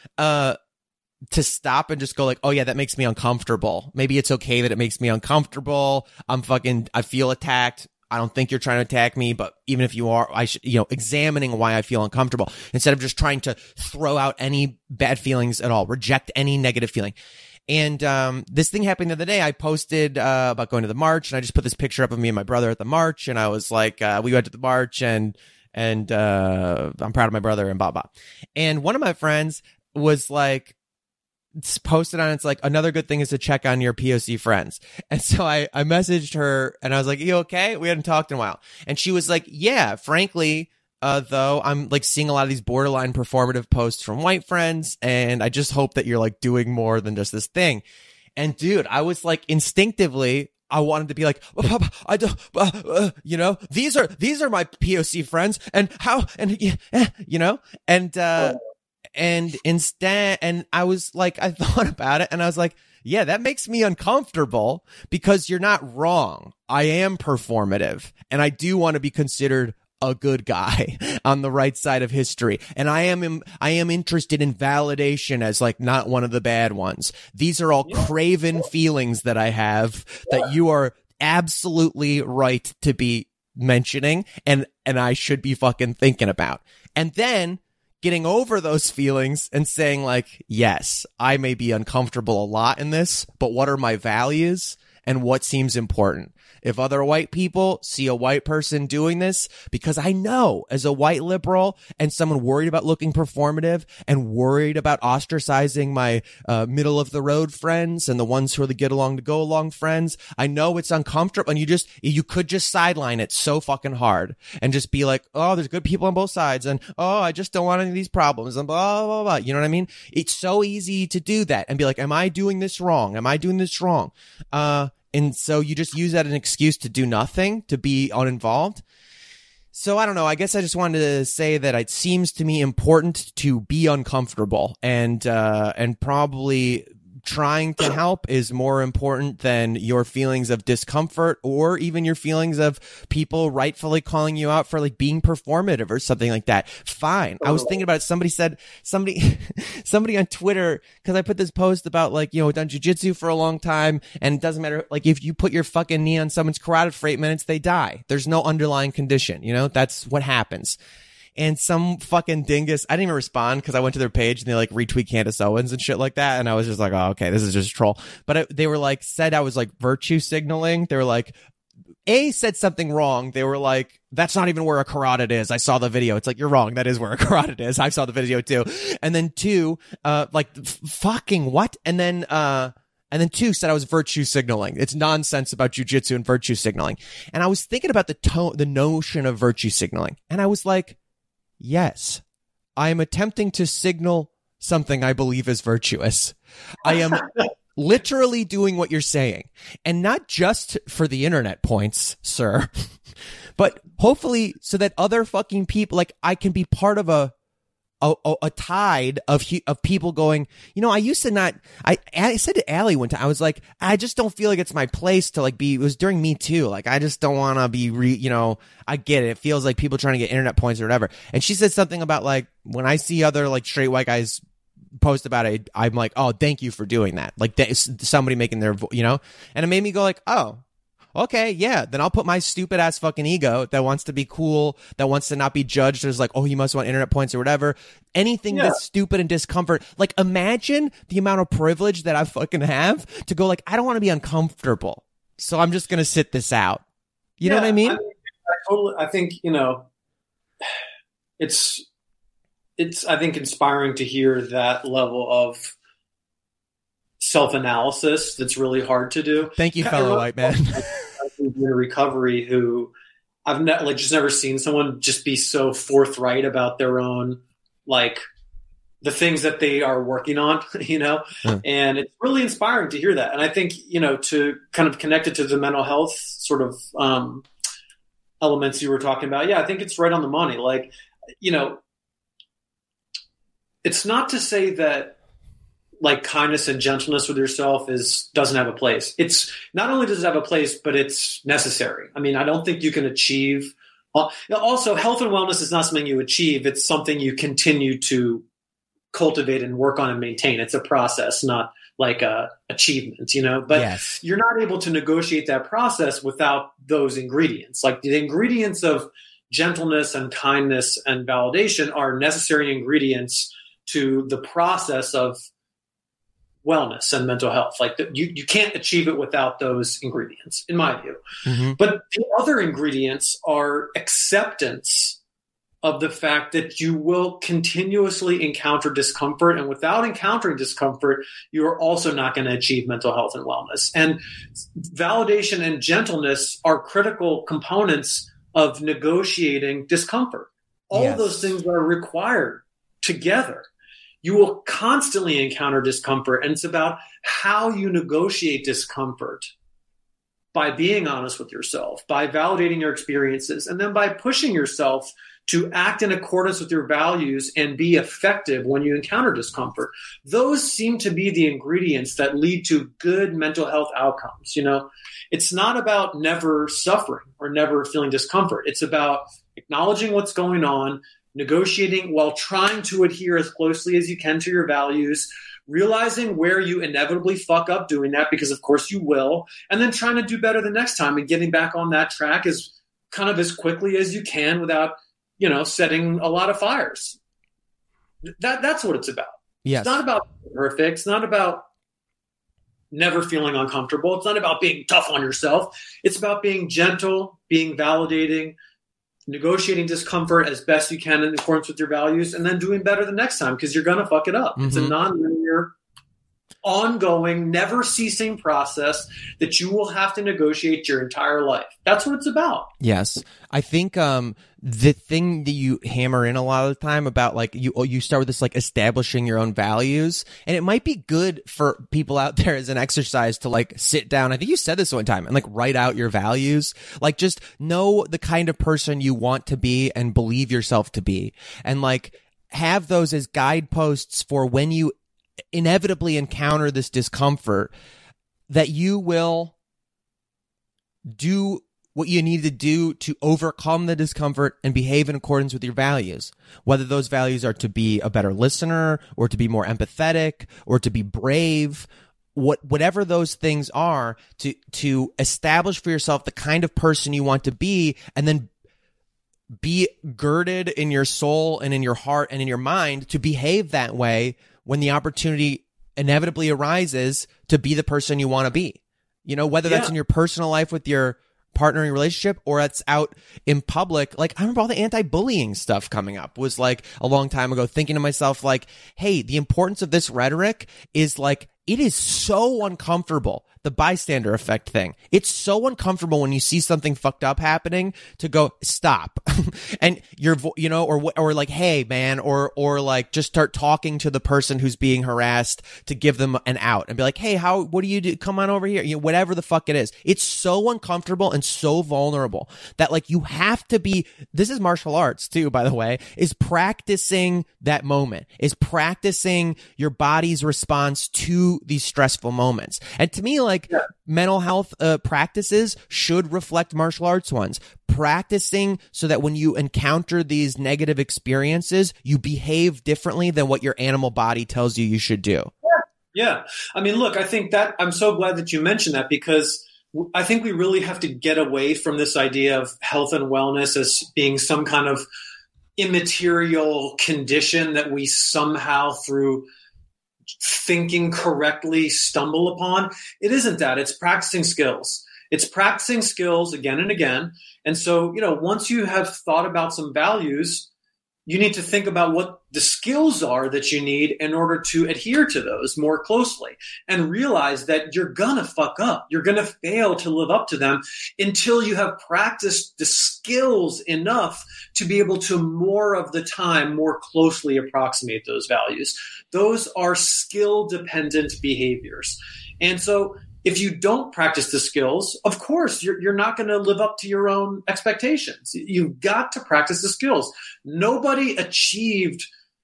S4: to stop and just go like, oh yeah, that makes me uncomfortable. Maybe it's okay that it makes me uncomfortable. I feel attacked. I don't think you're trying to attack me, but even if you are, I should, examining why I feel uncomfortable instead of just trying to throw out any bad feelings at all, reject any negative feeling. And this thing happened the other day. I posted about going to the march, and I just put this picture up of me and my brother at the march, and I was like, we went to the march, and I'm proud of my brother and blah blah. And one of my friends was like, posted on, it's like, another good thing is to check on your POC friends. And so I messaged her and I was like, you okay? We hadn't talked in a while. And she was like, yeah, frankly, though, I'm like seeing a lot of these borderline performative posts from white friends, and I just hope that you're like doing more than just this thing. And dude, I was like, instinctively, I wanted to be like, I don't, these are my POC friends, and how, and and instead, and I was like, I thought about it, and I was like, yeah, that makes me uncomfortable because you're not wrong. I am performative, and I do want to be considered a good guy on the right side of history. And I am interested in validation as like not one of the bad ones. These are all craven feelings that I have that you are absolutely right to be mentioning, and I should be fucking thinking about. And then getting over those feelings and saying like, yes, I may be uncomfortable a lot in this, but what are my values and what seems important? If other white people see a white person doing this, because I know as a white liberal and someone worried about looking performative and worried about ostracizing my middle of the road friends and the ones who are the get along to go along friends, I know it's uncomfortable, and you could just sideline it so fucking hard and just be like, oh, there's good people on both sides, and oh, I just don't want any of these problems, and blah, blah, blah. You know what I mean? It's so easy to do that and be like, am I doing this wrong? Am I doing this wrong? And so you just use that as an excuse to do nothing, to be uninvolved. So I don't know. I guess I just wanted to say that it seems to me important to be uncomfortable and probably trying to help is more important than your feelings of discomfort or even your feelings of people rightfully calling you out for like being performative or something like that. Fine. I was thinking about it. Somebody on Twitter, because I put this post about like, you know, done jujitsu for a long time, and it doesn't matter. Like if you put your fucking knee on someone's carotid for 8 minutes, they die. There's no underlying condition. You know, that's what happens. And some fucking dingus, I didn't even respond because I went to their page and they like retweet Candace Owens and shit like that. And I was just like, oh, okay, this is just a troll. But they were like, said I was like virtue signaling. They were like, A, said something wrong. They were like, that's not even where a carotid is. I saw the video. It's like, you're wrong. That is where a carotid is. I saw the video too. And then 2, like fucking what? And then 2 said I was virtue signaling. It's nonsense about jujitsu and virtue signaling. And I was thinking about the notion of virtue signaling. And I was like, yes, I am attempting to signal something I believe is virtuous. I am literally doing what you're saying. And not just for the internet points, sir, but hopefully so that other fucking people, like I can be part of a tide of people going, you know, I used to not, I said to Allie one time, I was like, I just don't feel like it's my place to like be, it was during Me Too. Like, I just don't want to be, you know, I get it. It feels like people trying to get internet points or whatever. And she said something about like, when I see other like straight white guys post about it, I'm like, oh, thank you for doing that. Like somebody making their, you know, and it made me go like, oh, okay, yeah, then I'll put my stupid ass fucking ego that wants to be cool, that wants to not be judged as like, oh, he must want internet points or whatever. Anything that's stupid and discomfort. Like, imagine the amount of privilege that I fucking have to go like, I don't want to be uncomfortable, so I'm just going to sit this out. You know what I mean?
S5: I think, you know, it's, I think, inspiring to hear that level of self-analysis that's really hard to do.
S4: Thank you, fellow white man.
S5: In recovery, who I've just never seen someone just be so forthright about their own, like, the things that they are working on, you know, and it's really inspiring to hear that. And I think, you know, to kind of connect it to the mental health sort of elements you were talking about. Yeah, I think it's right on the money. Like, you know, it's not to say that like kindness and gentleness with yourself doesn't have a place. It's not only does it have a place, but it's necessary. I mean, I don't think you can achieve. Also, health and wellness is not something you achieve. It's something you continue to cultivate and work on and maintain. It's a process, not like a achievement, you know, but You're not able to negotiate that process without those ingredients. Like the ingredients of gentleness and kindness and validation are necessary ingredients to the process of wellness and mental health. Like you can't achieve it without those ingredients, in my view. Mm-hmm. But the other ingredients are acceptance of the fact that you will continuously encounter discomfort. And without encountering discomfort, you are also not going to achieve mental health and wellness. And validation and gentleness are critical components of negotiating discomfort. All of those things are required together. You will constantly encounter discomfort, and it's about how you negotiate discomfort by being honest with yourself, by validating your experiences, and then by pushing yourself to act in accordance with your values and be effective when you encounter discomfort. Those seem to be the ingredients that lead to good mental health outcomes. You know, it's not about never suffering or never feeling discomfort. It's about acknowledging what's going on, negotiating while trying to adhere as closely as you can to your values, realizing where you inevitably fuck up doing that, because of course you will, and then trying to do better the next time and getting back on that track as quickly as you can without, you know, setting a lot of fires. That's what it's about. Yes. It's not about being perfect. It's not about never feeling uncomfortable. It's not about being tough on yourself. It's about being gentle, being validating, negotiating discomfort as best you can in accordance with your values, and then doing better the next time, because you're going to fuck it up. Mm-hmm. It's a non-linear, ongoing, never ceasing process that you will have to negotiate your entire life. That's what it's about.
S4: Yes. I think the thing that you hammer in a lot of the time about like you start with this like establishing your own values, and it might be good for people out there as an exercise to like sit down. I think you said this one time, and like write out your values. Like just know the kind of person you want to be and believe yourself to be, and like have those as guideposts for when you inevitably encounter this discomfort, that you will do what you need to do to overcome the discomfort and behave in accordance with your values, whether those values are to be a better listener or to be more empathetic or to be brave, whatever those things are, to establish for yourself the kind of person you want to be, and then be girded in your soul and in your heart and in your mind to behave that way when the opportunity inevitably arises to be the person you want to be. You know, whether that's in your personal life with your partner in your relationship or it's out in public. Like, I remember all the anti-bullying stuff coming up was like a long time ago, thinking to myself, like, hey, the importance of this rhetoric is like, it is so uncomfortable. The bystander effect thing. It's so uncomfortable when you see something fucked up happening to go stop, and you're, you know, or like, hey man, or like just start talking to the person who's being harassed to give them an out and be like, hey, what do you do? Come on over here. You know, whatever the fuck it is. It's so uncomfortable and so vulnerable that like you have to be, this is martial arts too, by the way, is practicing that moment, is practicing your body's response to these stressful moments. And to me, like mental health practices should reflect martial arts ones. Practicing so that when you encounter these negative experiences, you behave differently than what your animal body tells you should do.
S5: Yeah. I mean, look, I think that I'm so glad that you mentioned that, because I think we really have to get away from this idea of health and wellness as being some kind of immaterial condition that we somehow through thinking correctly stumble upon. It isn't that. It's practicing skills. It's practicing skills again and again. And so, you know, once you have thought about some values, you need to think about what the skills are that you need in order to adhere to those more closely, and realize that you're gonna fuck up. You're gonna fail to live up to them until you have practiced the skills enough to be able to more of the time more closely approximate those values. Those are skill-dependent behaviors. And so if you don't practice the skills, of course, you're not going to live up to your own expectations. You've got to practice the skills. Nobody achieved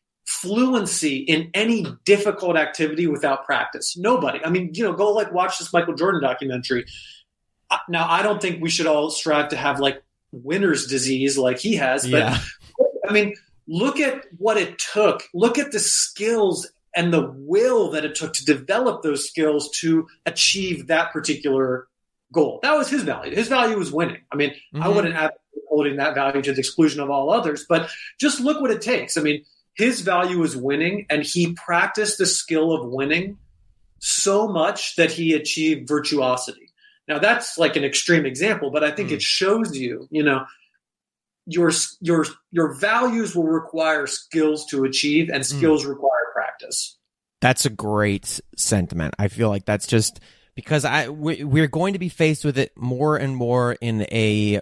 S5: fluency in any difficult activity without practice. Nobody. I mean, you know, go like watch this Michael Jordan documentary. Now, I don't think we should all strive to have like winner's disease like he has, but I mean, look at what it took. Look at the skills and the will that it took to develop those skills to achieve that particular goal. That was his value. His value was winning. I mean, I wouldn't advocate holding that value to the exclusion of all others, but just look what it takes. I mean, his value was winning, and he practiced the skill of winning so much that he achieved virtuosity. Now, that's like an extreme example, but I think it shows you, you know, your values will require skills to achieve, and skills require practice.
S4: That's a great sentiment. I feel like that's just because we're going to be faced with it more and more in a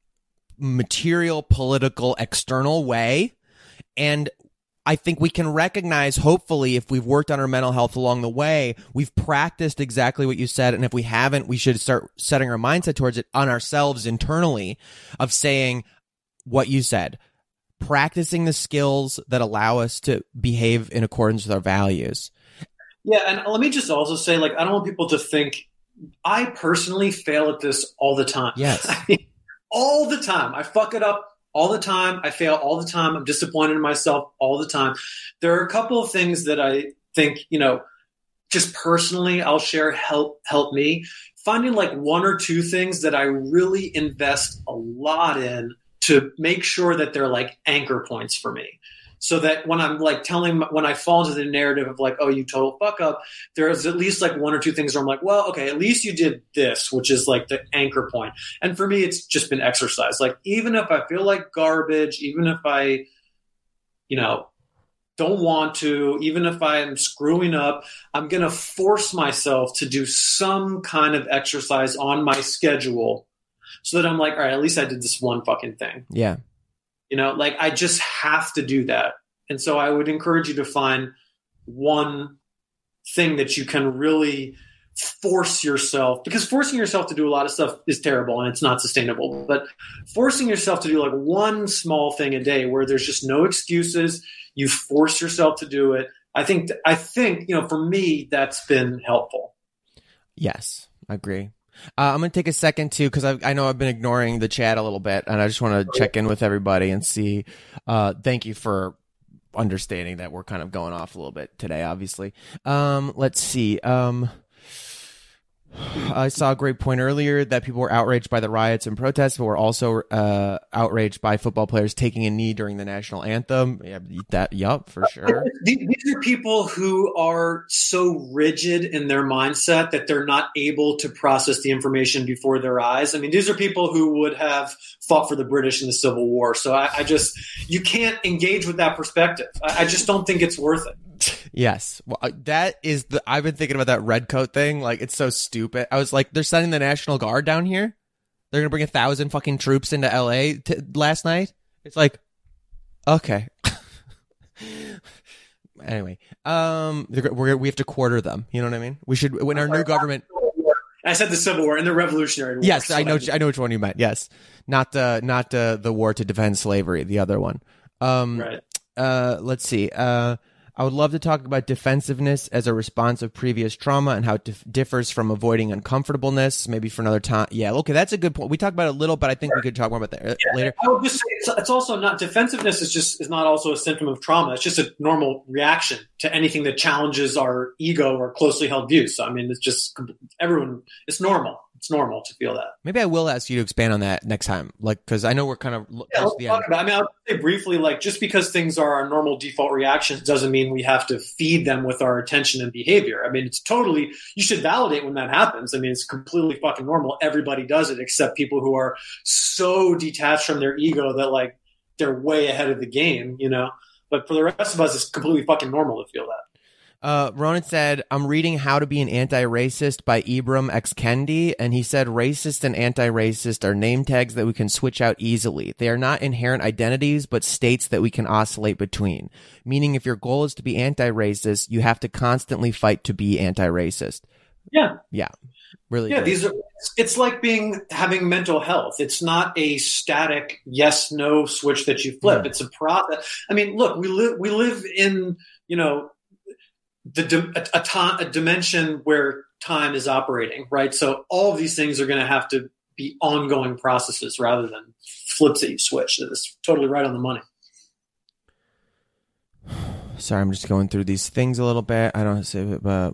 S4: material, political, external way. And I think we can recognize, hopefully, if we've worked on our mental health along the way, we've practiced exactly what you said. And if we haven't, we should start setting our mindset towards it on ourselves internally, of saying what you said, practicing the skills that allow us to behave in accordance with our values.
S5: Yeah. And let me just also say, like, I don't want people to think I personally fail at this all the time.
S4: Yes.
S5: I mean, all the time. I fuck it up all the time. I fail all the time. I'm disappointed in myself all the time. There are a couple of things that I think, you know, just personally I'll share help me. Finding like one or two things that I really invest a lot in to make sure that they're like anchor points for me. So that when I'm like when I fall into the narrative of like, oh, you total fuck up, there's at least like one or two things where I'm like, well, okay, at least you did this, which is like the anchor point. And for me, it's just been exercise. Like, even if I feel like garbage, even if I, you know, don't want to, even if I'm screwing up, I'm going to force myself to do some kind of exercise on my schedule so that I'm like, all right, at least I did this one fucking thing.
S4: Yeah.
S5: You know, like, I just have to do that. And so I would encourage you to find one thing that you can really force yourself, because forcing yourself to do a lot of stuff is terrible and it's not sustainable. But forcing yourself to do like one small thing a day where there's just no excuses, you force yourself to do it. I think, for me, that's been helpful.
S4: Yes, I agree. I'm going to take a second too, because I know I've been ignoring the chat a little bit, and I just want to check in with everybody and see. Thank you for understanding that we're kind of going off a little bit today, obviously. Let's see. I saw a great point earlier that people were outraged by the riots and protests, but were also outraged by football players taking a knee during the national anthem. Yup, for sure.
S5: These are people who are so rigid in their mindset that they're not able to process the information before their eyes. I mean, these are people who would have fought for the British in the Civil War. So you can't engage with that perspective. I just don't think it's worth it.
S4: Yes. Well, I've been thinking about that red coat thing. Like, it's so stupid. I was like, they're sending the National Guard down here. They're going to bring 1,000 fucking troops into LA last night. It's like, okay. Anyway, we have to quarter them. You know what I mean? We should, when our new government.
S5: I said the Civil War and the Revolutionary War.
S4: Yes, I know which one you meant. Yes. Not the war to defend slavery, the other one.
S5: Right.
S4: Let's see. I would love to talk about defensiveness as a response of previous trauma and how it differs from avoiding uncomfortableness, maybe for another time. Yeah, okay, that's a good point. We talked about it a little, but I think we could talk more about that later.
S5: I would just say it's also not defensiveness is not also a symptom of trauma. It's just a normal reaction to anything that challenges our ego or closely held views. So, I mean, it's just it's normal. It's normal to feel that.
S4: Maybe I will ask you to expand on that next time, like, because I know we're kind of close to the end.
S5: I mean, I'll say briefly, like, just because things are our normal default reactions doesn't mean we have to feed them with our attention and behavior. I mean, you should validate when that happens. I mean, it's completely fucking normal. Everybody does it except people who are so detached from their ego that, like, they're way ahead of the game, you know? But for the rest of us, it's completely fucking normal to feel that.
S4: Ronan said, I'm reading How to Be an Anti-Racist by Ibram X. Kendi, and he said racist and anti-racist are name tags that we can switch out easily. They are not inherent identities, but states that we can oscillate between. Meaning if your goal is to be anti-racist, you have to constantly fight to be anti-racist.
S5: Yeah.
S4: Yeah. Really.
S5: Yeah,
S4: good.
S5: it's like having mental health. It's not a static yes/no switch that you flip. It's a process. I mean, look, we live in, you know, a dimension where time is operating, right? So all of these things are going to have to be ongoing processes rather than flips that you switch. It's totally right on the money.
S4: Sorry, I'm just going through these things a little bit. I don't say it, but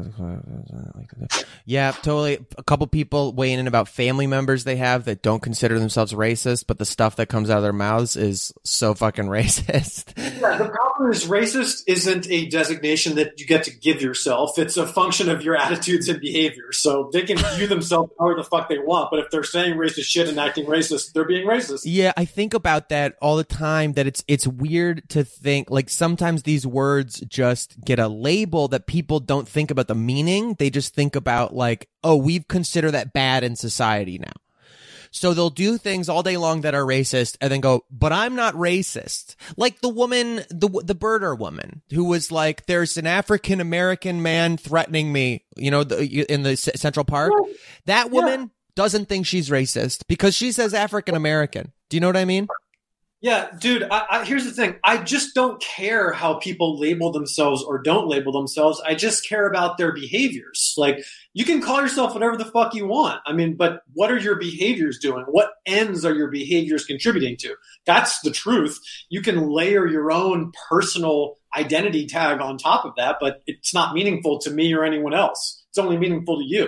S4: yeah, totally. A couple people weighing in about family members they have that don't consider themselves racist, but the stuff that comes out of their mouths is so fucking racist.
S5: Yeah, the problem is racist isn't a designation that you get to give yourself. It's a function of your attitudes and behaviors. So they can view themselves however the fuck they want, but if they're saying racist shit and acting racist, they're being racist.
S4: Yeah, I think about that all the time, that it's weird to think, like, sometimes these words just get a label that people don't think about the meaning. They just think about, like, oh, we consider that bad in society now. So they'll do things all day long that are racist and then go, but I'm not racist. Like the woman, the birder woman who was like, there's an African-American man threatening me, you know, in the Central Park. That woman doesn't think she's racist because she says African-American. Do you know what I mean?
S5: Yeah, dude, here's the thing. I just don't care how people label themselves or don't label themselves. I just care about their behaviors. Like, you can call yourself whatever the fuck you want. I mean, but what are your behaviors doing? What ends are your behaviors contributing to? That's the truth. You can layer your own personal identity tag on top of that, but it's not meaningful to me or anyone else. It's only meaningful to you.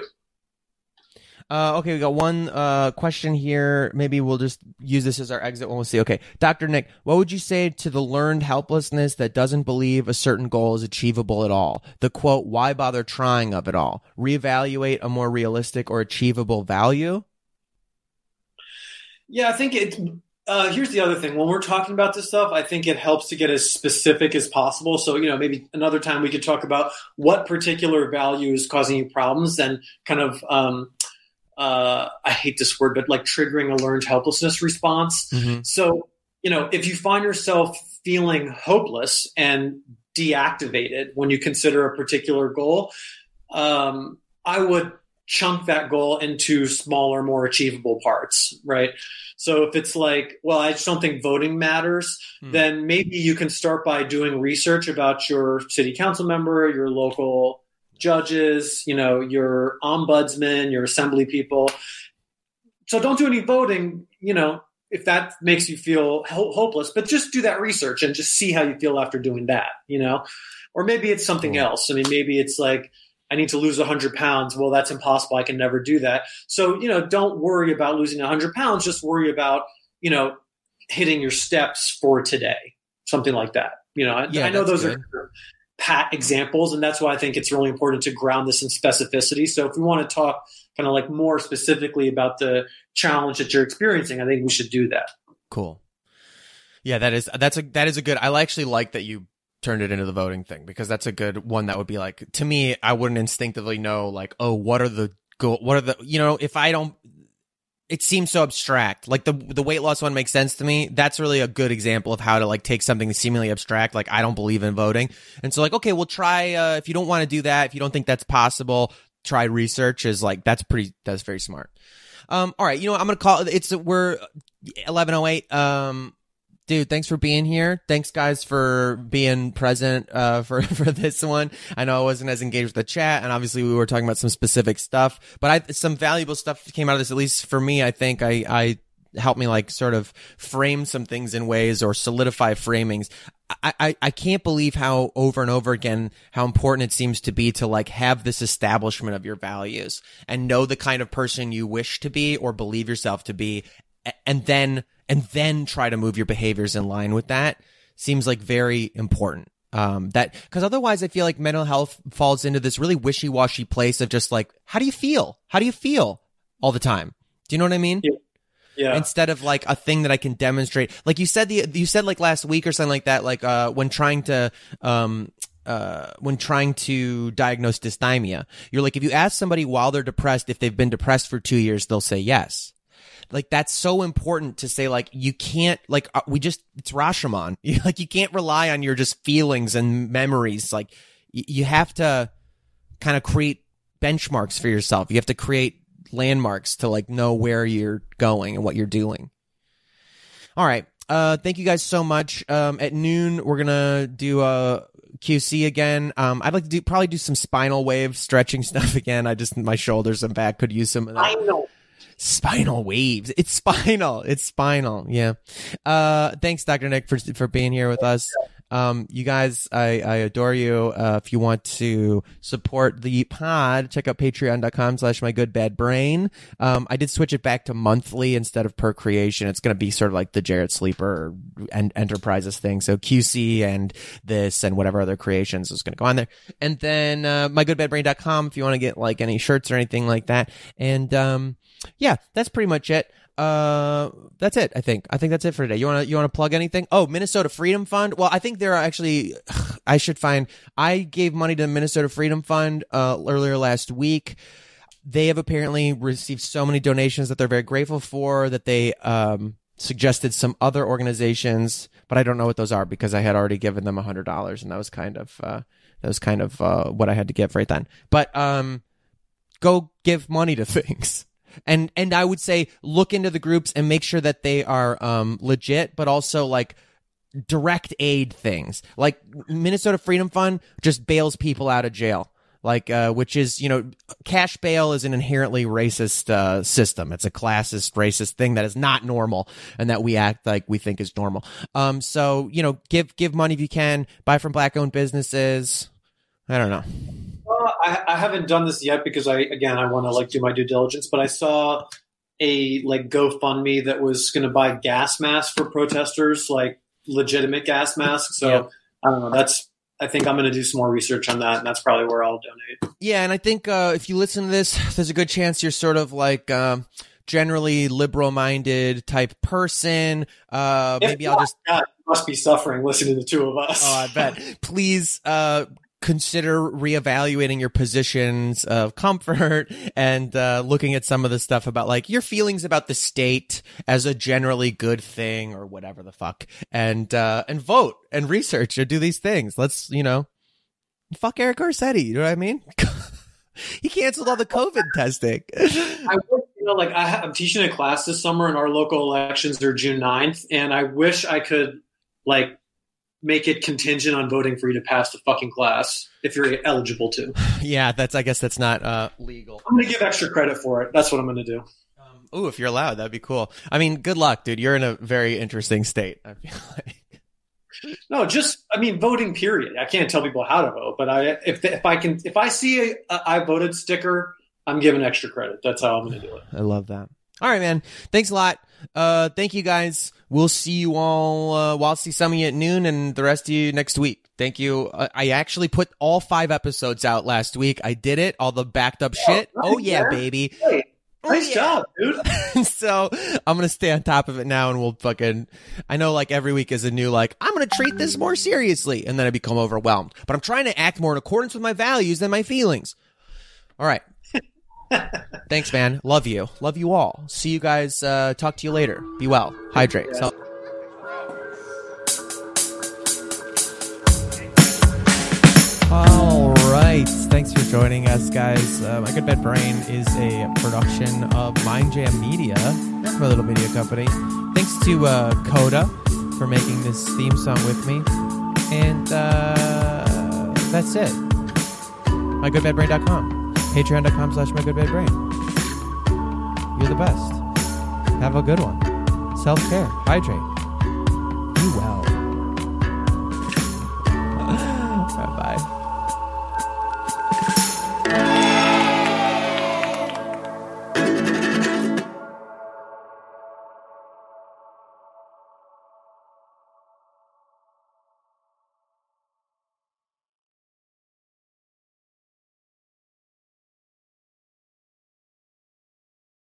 S4: Okay, we got one question here. Maybe we'll just use this as our exit when we'll see. Okay, Dr. Nick, what would you say to the learned helplessness that doesn't believe a certain goal is achievable at all? The quote, why bother trying of it all? Reevaluate a more realistic or achievable value?
S5: Yeah, I think here's the other thing. When we're talking about this stuff, I think it helps to get as specific as possible. So, you know, maybe another time we could talk about what particular value is causing you problems and kind of I hate this word, but like triggering a learned helplessness response. Mm-hmm. So, you know, if you find yourself feeling hopeless and deactivated when you consider a particular goal, I would chunk that goal into smaller, more achievable parts, right? So if it's like, well, I just don't think voting matters, then maybe you can start by doing research about your city council member, your local judges, your ombudsman, your assembly people. So don't do any voting, if that makes you feel hopeless, but just do that research and just see how you feel after doing that, or maybe it's something else. I mean, maybe it's like, I need to lose 100 pounds. Well, that's impossible. I can never do that. So, don't worry about losing 100 pounds. Just worry about, hitting your steps for today, something like that. I know those are pat examples, and that's why I think it's really important to ground this in specificity. So if we want to talk kind of like more specifically about the challenge that you're experiencing, I think we should do that.
S4: Cool. Yeah, that is a good, I actually like that you turned it into the voting thing, because that's a good one. That would be like, to me, I wouldn't instinctively know like, oh, what are the if I don't, it seems so abstract. Like the weight loss one makes sense to me. That's really a good example of how to like take something seemingly abstract. Like, I don't believe in voting. And so like, okay, we'll try, if you don't want to do that, if you don't think that's possible, try research. Is like, that's very smart. All right. I'm going to call we're 11:08. Dude, thanks for being here. Thanks, guys, for being present for this one. I know I wasn't as engaged with the chat, and obviously we were talking about some specific stuff, but some valuable stuff came out of this. At least for me, I think I helped me like sort of frame some things in ways, or solidify framings. I can't believe how over and over again how important it seems to be to like have this establishment of your values and know the kind of person you wish to be or believe yourself to be, and then try to move your behaviors in line with that. Seems like very important. Because otherwise I feel like mental health falls into this really wishy-washy place of just like, how do you feel? How do you feel all the time? Do you know what I mean?
S5: Yeah.
S4: Instead of like a thing that I can demonstrate. Like you said like last week or something like that, like, when trying to diagnose dysthymia, you're like, if you ask somebody while they're depressed, if they've been depressed for 2 years, they'll say yes. Like, that's so important to say, like, you can't, like, it's Rashomon. Like, you can't rely on your just feelings and memories. Like, you have to kind of create benchmarks for yourself. You have to create landmarks to, like, know where you're going and what you're doing. All right. Thank you guys so much. At noon, we're going to do QC again. I'd like to probably do some spinal wave stretching stuff again. My shoulders and back could use some of that.
S5: I know.
S4: Spinal waves. It's spinal. Yeah. Thanks, Dr. Nick, for being here with us. You guys, I adore you. If you want to support the pod, check out patreon.com/mygoodbadbrain. I did switch it back to monthly instead of per creation. It's going to be sort of like the Jarrett Sleeper and Enterprises thing. So QC and this and whatever other creations is going to go on there. And then, mygoodbadbrain.com if you want to get like any shirts or anything like that. And, yeah, that's pretty much it. That's it. I think that's it for today. You want to plug anything? Oh, Minnesota Freedom Fund. Well, I think there are actually, I gave money to the Minnesota Freedom Fund, earlier last week. They have apparently received so many donations that they're very grateful for, that they, suggested some other organizations, but I don't know what those are because I had already given them $100 and that was kind of what I had to give right then. But, go give money to things. And I would say look into the groups and make sure that they are legit, but also like direct aid things. Like Minnesota Freedom Fund just bails people out of jail. Like which is, cash bail is an inherently racist system. It's a classist, racist thing that is not normal and that we act like we think is normal. So, give money if you can. Buy from Black-owned businesses. I don't know.
S5: I haven't done this yet because I want to like do my due diligence, but I saw a like GoFundMe that was going to buy gas masks for protesters, like legitimate gas masks. So yeah. I don't know. I think I'm going to do some more research on that, and that's probably where I'll donate. Yeah, and I think if you listen to this, there's a good chance you're sort of like generally liberal-minded type person. Maybe I'll just God, must be suffering listening to the two of us. Oh, I bet. Please. Consider reevaluating your positions of comfort and looking at some of the stuff about like your feelings about the state as a generally good thing or whatever the fuck, and vote and research or do these things. Let's fuck Eric Garcetti. You know what I mean?
S4: He canceled all the COVID testing.
S5: I wish, like I'm teaching a class this summer, and our local elections are June 9th, and I wish I could like make it contingent on voting for you to pass the fucking class if you're eligible to.
S4: Yeah, I guess that's not legal.
S5: I'm going to give extra credit for it. That's what I'm going to do.
S4: Ooh, if you're allowed, that'd be cool. I mean, good luck, dude. You're in a very interesting state, I feel like.
S5: No, voting period. I can't tell people how to vote, but if I see a I voted sticker, I'm giving extra credit. That's how I'm going to do it.
S4: I love that. All right, man. Thanks a lot. Thank you guys. We'll see you all. I'll see some of you at noon and the rest of you next week. Thank you. I actually put all 5 episodes out last week. I did it. All the backed up shit.
S5: Nice,
S4: oh yeah, baby.
S5: Hey, nice job, dude.
S4: So I'm going to stay on top of it now, and we'll I know like every week is a new, like, I'm going to treat this more seriously. And then I become overwhelmed, but I'm trying to act more in accordance with my values than my feelings. All right. Thanks, man. Love you. Love you all. See you guys. Talk to you later. Be well. Hydrate.
S5: Yeah.
S4: All right. Thanks for joining us, guys. My Good Bad Brain is a production of Mindjam Media, my little media company. Thanks to Coda for making this theme song with me. And that's it. MyGoodBadBrain.com. Patreon.com/MyGoodBadBrain. You're the best. Have a good one. Self-care. Hydrate. Be well. Bye-bye.